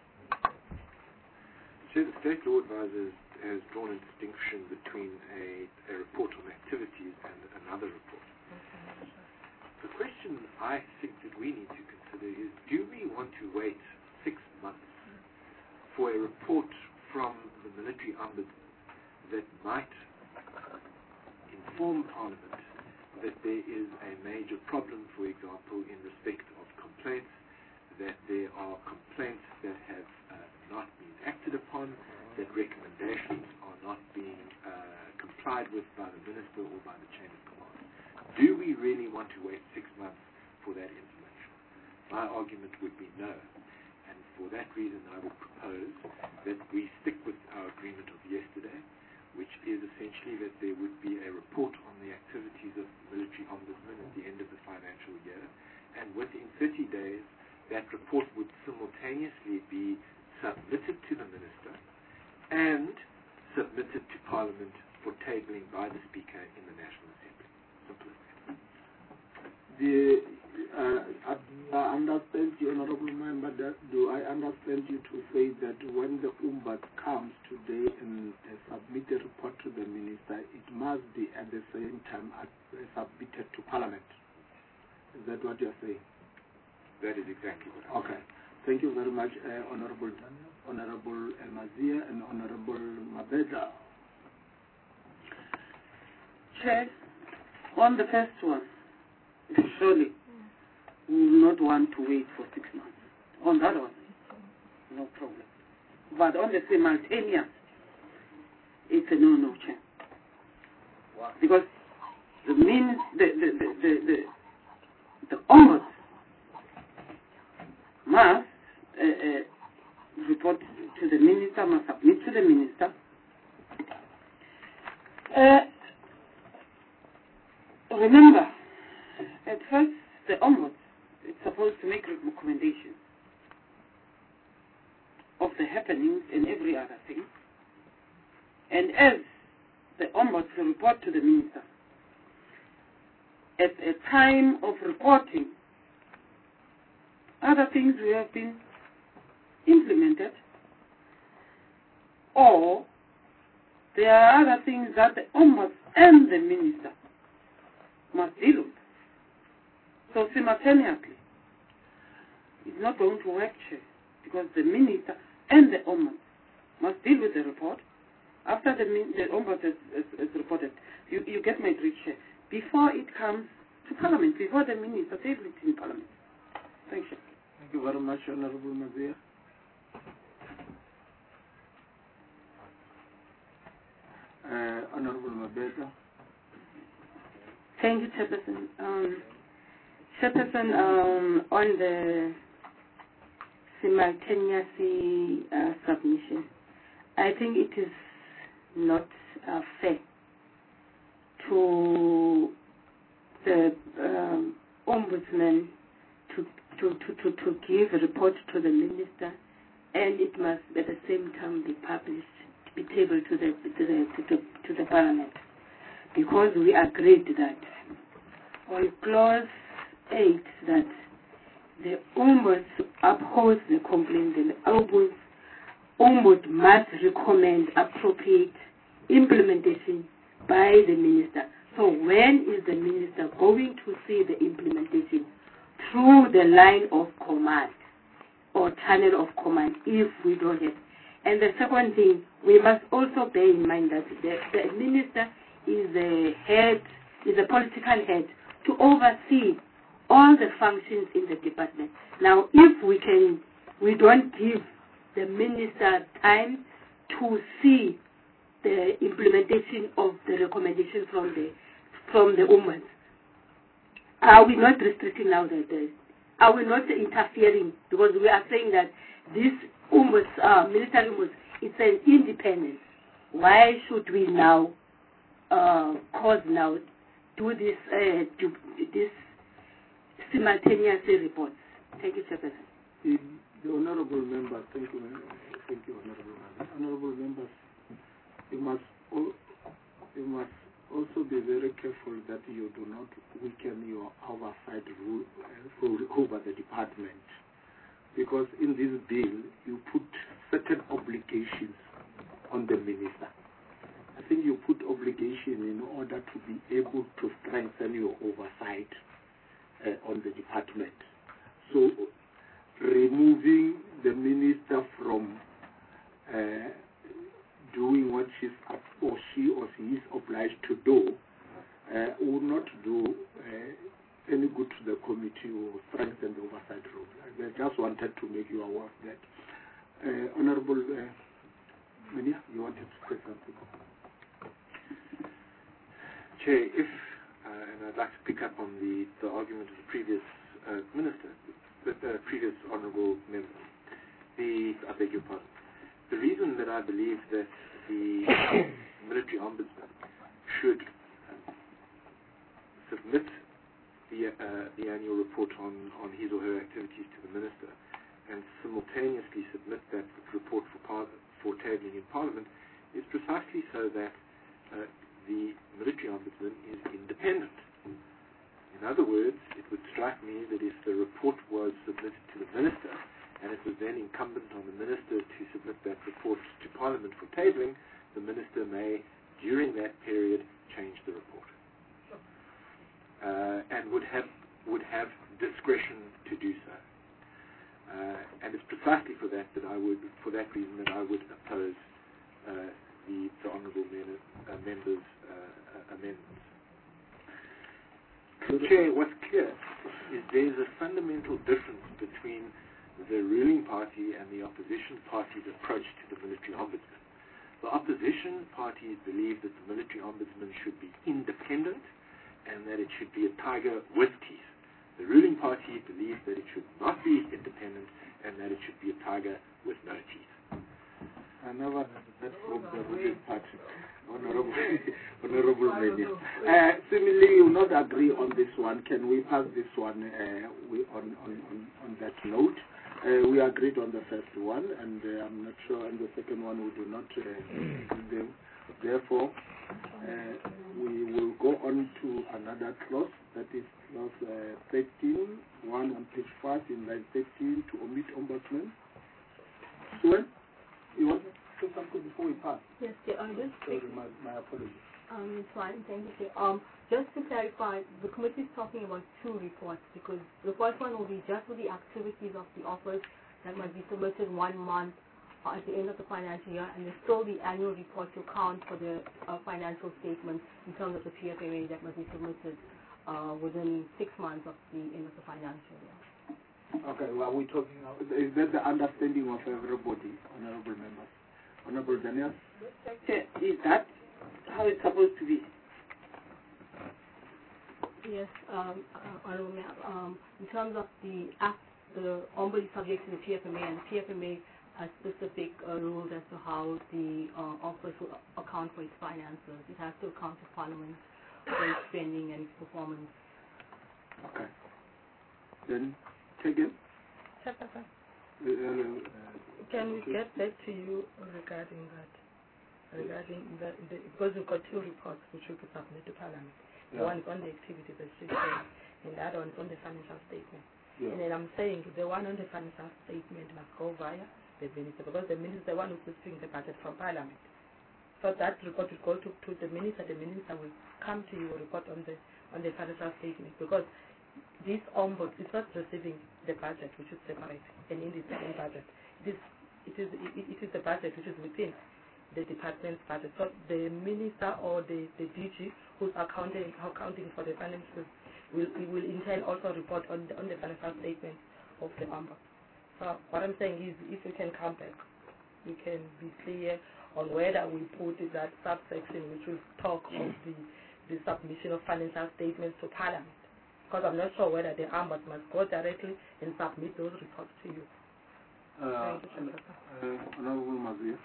So the State Law Advisor has drawn a distinction between a, a report on activities and another report. The question I think that we need to consider is, do we want to wait six months for a report from the military ombudsman that might inform Parliament that there is a major problem, for example, in respect of complaints, that there are complaints that have uh, not been acted upon, that recommendations are not being uh, complied with by the minister or by the chain of command? Do we really want to wait six months for that information? My argument would be no. And for that reason, I would propose that we stick with our agreement of yesterday, which is essentially that there would be a report on the activities of the military ombudsman at the end of the financial year, and within thirty days, that report would simultaneously be submitted to the minister and submitted to Parliament for tabling by the Speaker in the National Assembly. Simple as that. The, uh, I understand you, Honorable Member, that do I understand you to say that when the ombudsman comes today and uh, submit a report to the minister, it must be at the same time uh, submitted to Parliament? Is that what you're saying? That is exactly what I'm Okay. Thank you very much, uh, Honorable Honorable Mazia and Honorable Mabeda. Chair, on the first one, surely we will not want to wait for six months. On that one, no problem. But on the simultaneous, it's a no-no, Chair. Why? Because the means the the the the, the, the ombuds must uh, uh, report to the minister, must submit to the minister. Uh, remember, at first the ombuds is supposed to make recommendations of the happenings and every other thing. And as the ombuds report to the minister, at a time of reporting, other things will have been implemented, or there are other things that the ombuds and the minister must deal with. So simultaneously, it's not going to work, Chair, because the minister and the ombuds must deal with the report. After the, the ombuds has, has, has reported, you, you get my drift, Chair, before it comes to Parliament, before the minister tables it in Parliament. Thank you. Thank you very much, Honorable Mazia. Uh, Honorable Mabeda. Thank you, Chairperson. Um, Chairperson, um, on the simultaneous uh, submission, I think it is not uh, fair to the um, ombudsman to, to, to, to, to give a report to the minister, and it must at the same time be published, be tabled to the to the to the, to the Parliament, because we agreed that on clause eight that the ombuds upholds the complaint, and the ombuds Ombuds must recommend appropriate implementation by the minister. So when is the minister going to see the implementation? Through the line of command or channel of command, if we don't have. And the second thing, we must also bear in mind that the, the minister is a head, is a political head to oversee all the functions in the department. Now, if we can, we don't give the minister time to see the implementation of the recommendation from the from the ombuds. Are we not restricting now the, the are we not interfering? Because we are saying that this ombuds, uh, military ombuds, it's an independent. Why should we now uh, cause now do this uh, do this simultaneous reports? Thank you, Chairperson. The honourable members, thank you, thank you, honourable members. Honourable members, you must you must also be very careful that you do not weaken your oversight rule uh, over the department, because in this bill you put certain obligations on the minister. I think you put obligation in order to be able to strengthen your oversight uh, on the department. So removing the minister from uh, doing what she's or she or she is obliged to do uh, will not do uh, any good to the committee or strengthen the oversight role. I just wanted to make you aware of that. Uh, Honorable uh, Minia, you wanted to say something? Chair, if, uh, and I'd like to pick up on the, the argument of the previous uh, minister, the uh, previous honourable member, the, I beg your pardon. The reason that I believe that the military ombudsman should submit the, uh, the annual report on, on his or her activities to the minister and simultaneously submit that report for, par for tabling in Parliament is precisely so that uh, the military ombudsman is independent. In other words, it would strike me that if the report was submitted to the minister and it was then incumbent on the minister to submit that report to Parliament for tabling, the minister may, during that period, change the report. Uh, and would have would have discretion to do so. Uh, and it's precisely for that that I would, for that reason, that I would oppose uh, the, the honourable men, uh, members' uh, uh, amendments. Chair, what's clear is there's a fundamental difference between the ruling party and the opposition party's approach to the military ombudsman. The opposition parties believe that the military ombudsman should be independent and that it should be a tiger with teeth. The ruling party believes that it should not be independent and that it should be a tiger with no teeth. I never heard that from the ruling party. Honorable, Honorable Minister. Uh, similarly, you will not agree on this one. Can we pass this one uh, we, on, on, on, on that note? Uh, we agreed on the first one, and uh, I'm not sure on the second one we do not. Uh, the, therefore, uh, we will go on to another clause, that is clause uh, thirteen, one on page five in line thirteen, to omit ombudsman. Suen, you want to say something before we pass? Yes, yeah, uh, just Sorry, my, my apologies. Um, it's fine, thank you. Um, just to clarify, the committee is talking about two reports, because the first one will be just for the activities of the office that must be submitted one month uh, at the end of the financial year, and there's still the annual report to account for the uh, financial statements in terms of the P F M A that must be submitted uh, within six months of the end of the financial year. Okay, well, are we talking now? Is that the understanding of everybody, honorable members? Honorable Daniel? Is that how it's supposed to be? Yes, um, uh, Honorable Mayor, um, in terms of the act, the ombudsman is subject to the P F M A, and the P F M A has specific uh, rules as to how the uh, office will account for its finances. It has to account to Parliament for its spending and its performance. Okay. Then, take it. Sir, sir, sir. Uh, uh, Can we get back to you regarding that? Regarding the, the because we've got two reports which we could submit to Parliament. The Yeah. one is on the activity restriction, and the other one is on the financial statement. Yeah. And then I'm saying the one on the financial statement must go via the minister, because the minister is the one who's receiving the budget from Parliament. So that report will go to, to the minister. The minister will come to you a report on the on the financial statement, because this ombudsman is not receiving the budget, which is separate and independent budget. It is it is it, it is the budget which is within the department's budget. So the minister or the, the D G who's accounting accounting for the finances will will in turn also report on the on the financial statement of the ombudsman. So what I'm saying is, if we can come back, we can be clear on whether we put that subsection which will talk of the the submission of financial statements to Parliament. Because I'm not sure whether the ombudsman must go directly and submit those reports to you. Uh, Thank you, Chairperson. uh, Honorable Mazir.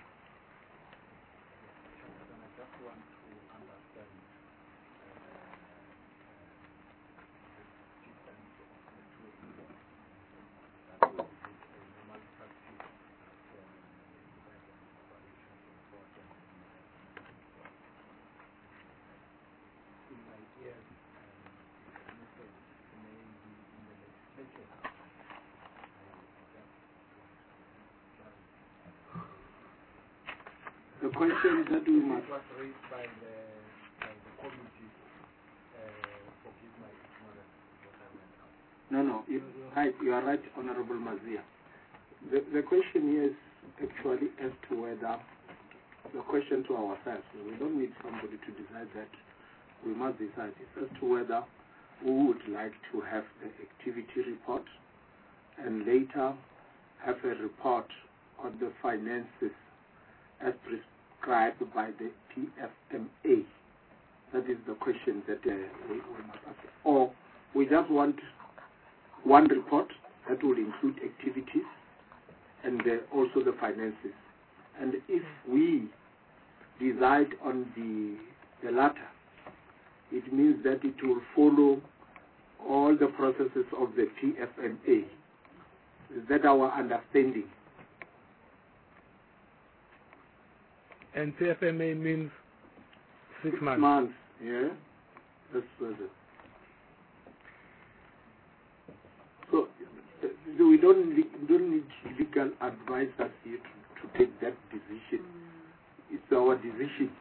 The question that we must... It was raised by the, by the committee. Uh, forgive my ignorance. No, no, you, right, you are right, Honorable Mazia. The, the question here is actually as to whether, the question to ourselves, we don't need somebody to decide that, we must decide, it's as to whether we would like to have the activity report and later have a report on the finances as prescribed by the P F M A. That is the question that uh, we, we must ask. Or we just want one report that will include activities and uh, also the finances. And if we decide on the, the latter, it means that it will follow all the processes of the P F M A. Is that our understanding? And P F M A means six, six months. months, yeah. That's uh, so uh, we don't we don't need legal advisors here to, to take that decision. It's our decision.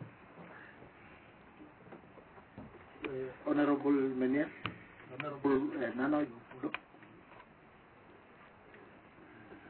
Uh, Honorable Menier, Honorable uh, Nana, you follow?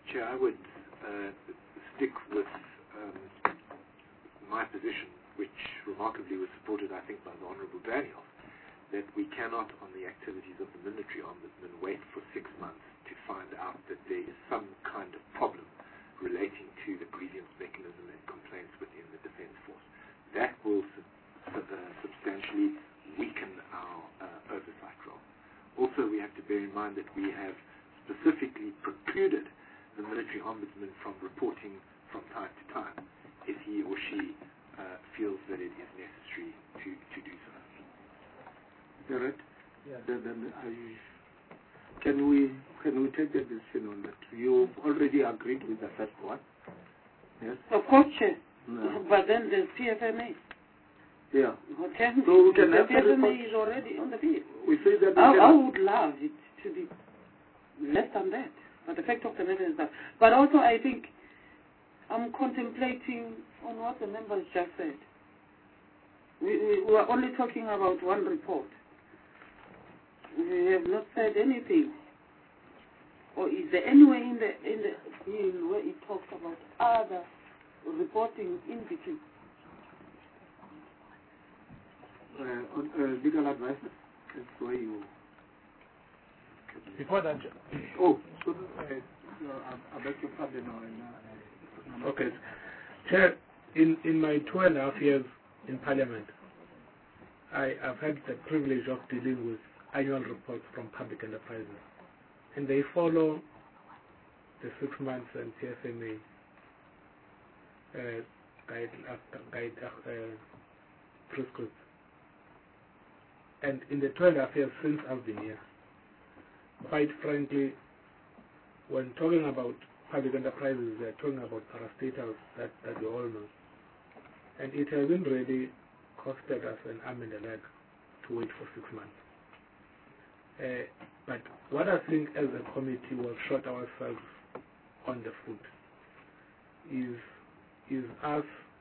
Chair, I would uh, stick with um, my position, which remarkably was supported, I think, by the Honourable Daniel, that we cannot, on the activities of the military ombudsman, wait for six months to find out that there is some kind of problem relating to the grievance mechanism and complaints within the Defence Force. That will sub uh, substantially weaken our uh, oversight role. Also, we have to bear in mind that we have specifically precluded the military ombudsman from reporting from time to time if he or she uh, feels that it is necessary to, to do so. Garrett? Yeah. Then, then I, can we can we take the decision on that? You already agreed with the first one. Yes. Of course, Chair. No. But then there's P F M A. Yeah. Okay. So we can the have P F M A the is already on the field. We say that. We I, can I would love it to be less than that. But the fact of the matter is that. But also, I think I'm contemplating on what the members just said. We, we, we are only talking about one report. We have not said anything. Or is there anywhere in the in the bill where it talks about other reporting in between? Uh, on, uh, legal advice. That's where you. Before that. Oh, so uh, I beg your pardon. Uh, okay, Chair. In in my two and a half years in Parliament, I have had the privilege of dealing with annual reports from public enterprises, and they follow the six months and P F M A uh, guide, uh, guide uh, prescripts. And in the two and a half years since I've been here, quite frankly, when talking about public enterprises, they're talking about parastatals that, that we all know. And it hasn't really costed us an arm and a leg to wait for six months. Uh, but what I think as a committee we've shot ourselves on the foot is, is us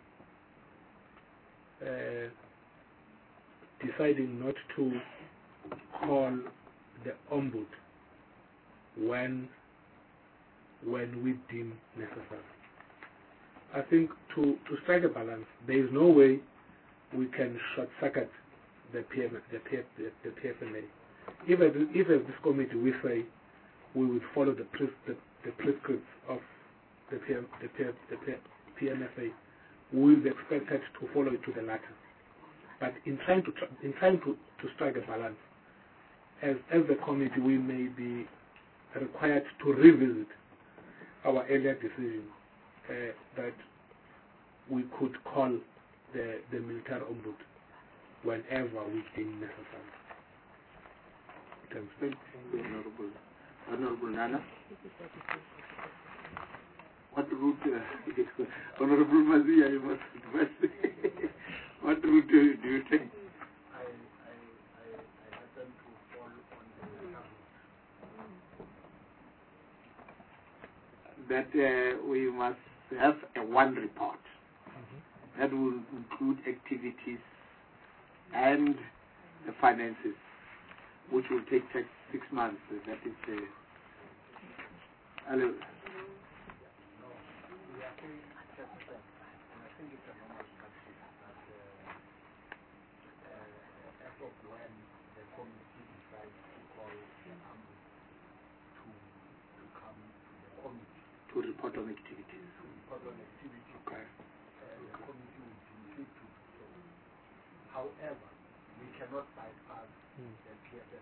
uh, deciding not to call the ombud when, when we deem necessary. I think to, to strike a balance, there is no way we can short-circuit the P M, the, P F, the, the P F M A. If as, if as this committee we say we would follow the, pres, the, the prescripts of the, P M, the, P M, the P M F A, we will be expected to follow it to the latter. But in trying to in trying to, to strike a balance, as as the committee, we may be required to revisit our earlier decision uh, that we could call the the military ombud whenever we deem necessary. Thank you, Honorable Honorable Nana. What route, uh, Honorable Mazia, you must advise. What route do you, do you take? I, I, I, I happen to fall on the that uh, we must have a one report mm-hmm. that will include activities and the finances, which will take six months. That is uh, hello. To report on activities. To report on activities. Okay. Uh, the committee will be free to do so. However, we cannot bypass mm. the P F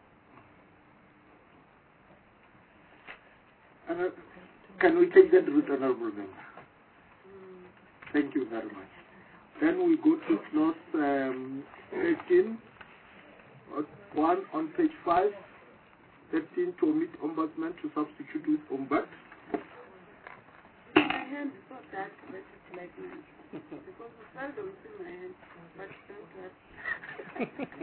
M A. Uh, can we take that route, Honorable Member? Thank you very much. Then we go to clause um, eighteen, one on page five, thirteen to omit ombudsman to substitute with ombud. My hand is not that wet like mine. Because you seldom see my hand, but don't that.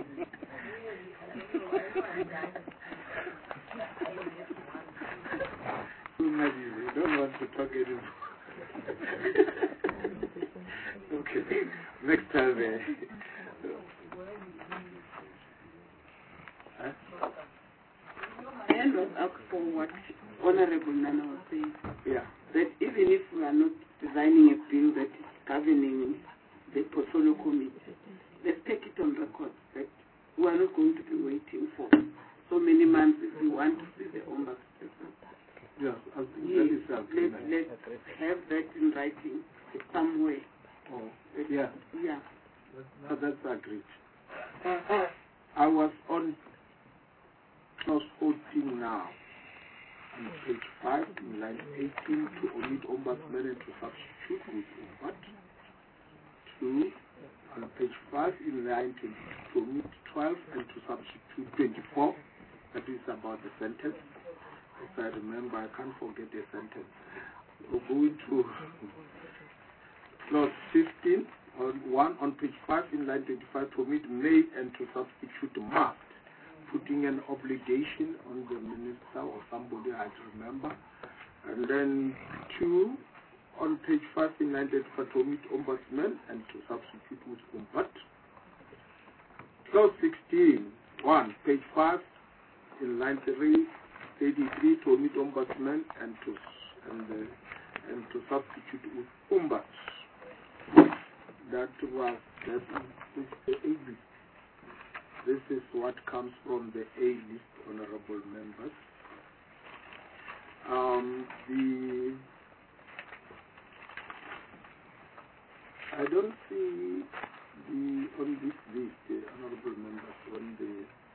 You don't want to talk anymore. Okay, next time. Uh, huh? My hand was up for what? Honorable Nana was saying, yeah. that even if we are not designing a bill that is governing the portfolio committee, let's take it on record that we are not going to be waiting for so many months if we want to see the ombudsperson. Yes, I think Yes, that is the agreement. let, let's have that in writing somewhere. Oh, yeah. Yeah. No, that's agreed. I was on clause fourteen now, on page five, in line eighteen, to omit ombudsman and to substitute with ombud. Two, on page five, in line twenty, to omit twelve and to substitute twenty-four. That is about the sentence. If I remember, I can't forget the sentence. We're going to clause fifteen. On one on page five in line twenty-five, to omit may and to substitute must, putting an obligation on the minister or somebody I remember. And then two on page five in line twenty-five, to omit ombudsman and to substitute with ombud. Clause sixteen, one, page five in line three, eighty-three, to omit ombudsman and to and uh, and to substitute with ombud. That was that is the A list. This is what comes from the A list, honorable members. Um, the I don't see the on this list, the honorable members, on the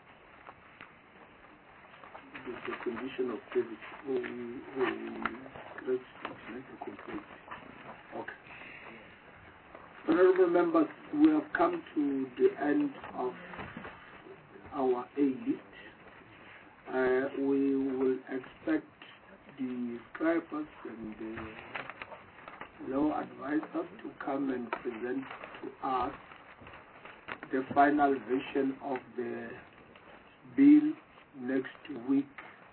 the, the condition of service. Oh, we oh, we let's make a complete. Okay. Honorable members, we have come to the end of our A list. Uh, we will expect the scribers and the law advisors to come and present to us the final version of the bill next week.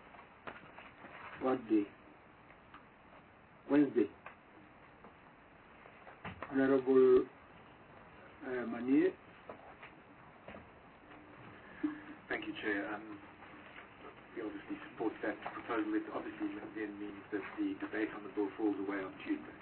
What day? Wednesday. Honorable uh, Manier. Thank you, Chair. Um, we obviously support that proposal. It obviously then means that the debate on the bill falls away on Tuesday.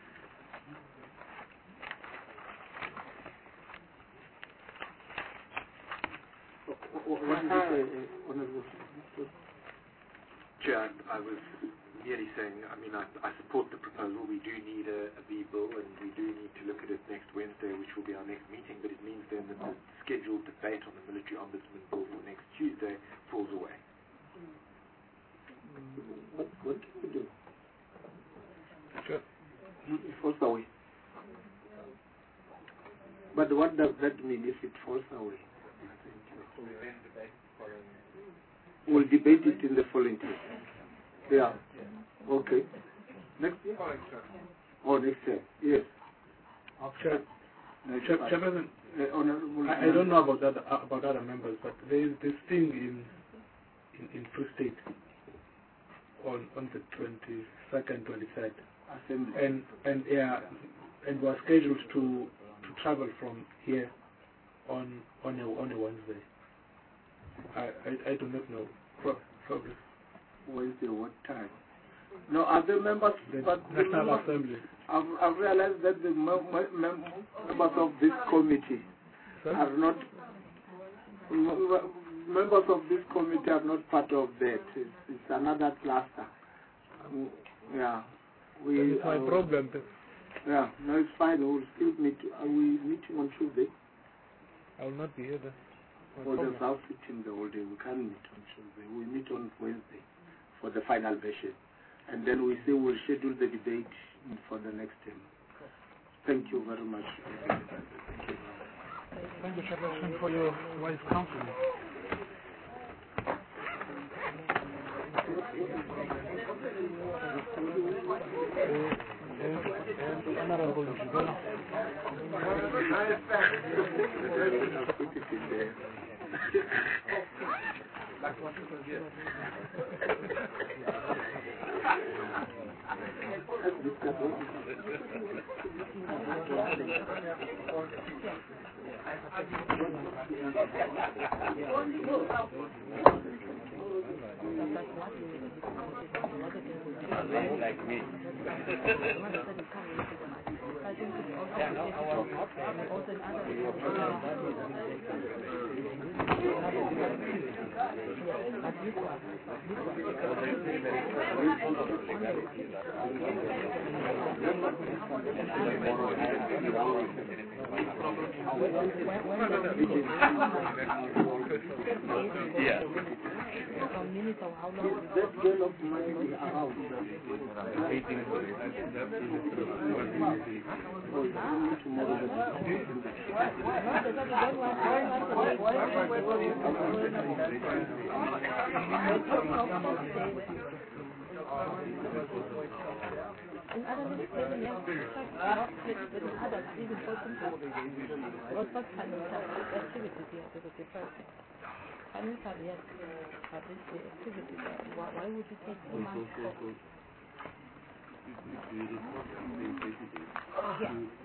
What did you say, Honorable? Chair, I was merely saying, I mean, I, I support the proposal. We do need a, a B bill, and we do need to look at it next Wednesday, which will be our next meeting, but it means then that the scheduled debate on the military ombudsman bill for next Tuesday falls away. What, what can we do? Sure. It falls away. But what does that mean if it falls away? We'll debate it in the following year. Yeah. Okay. Next year? Oh, next year. Yes. Chair, Chair, Chairperson, uh, Honorable I, I don't know about other, about other members, but there is this thing in in, in Free State on on the twenty-second, twenty-third, Assembly. and and yeah, and we're scheduled to to travel from here on on a on a Wednesday. I I, I do not know. Pro probably. Wednesday, what time? No, other members, The but the National members, Assembly. I've, I've realized that the mem mem members of this committee Sorry? are not, members of this committee are not part of that. It's, it's another cluster. Um, yeah. We, That is my uh, problem. Yeah, no, it's fine. We'll still meet. Are we meeting on Tuesday? I will not be here then. No For the problem. South sitting the whole day. We can't meet on Tuesday. We meet on Wednesday for the final version. And then we say we'll schedule the debate for the next term. Thank you very much. Thank you. Thank you, Chairperson, for your wise counsel. And Honorable Isabella. That's what we like me. Yeah. That girl of mine is around. In other words, even young people not with others, even person what what kind of activities you have to the person. And we have yet at this activity, why, why would you take so much? Yeah.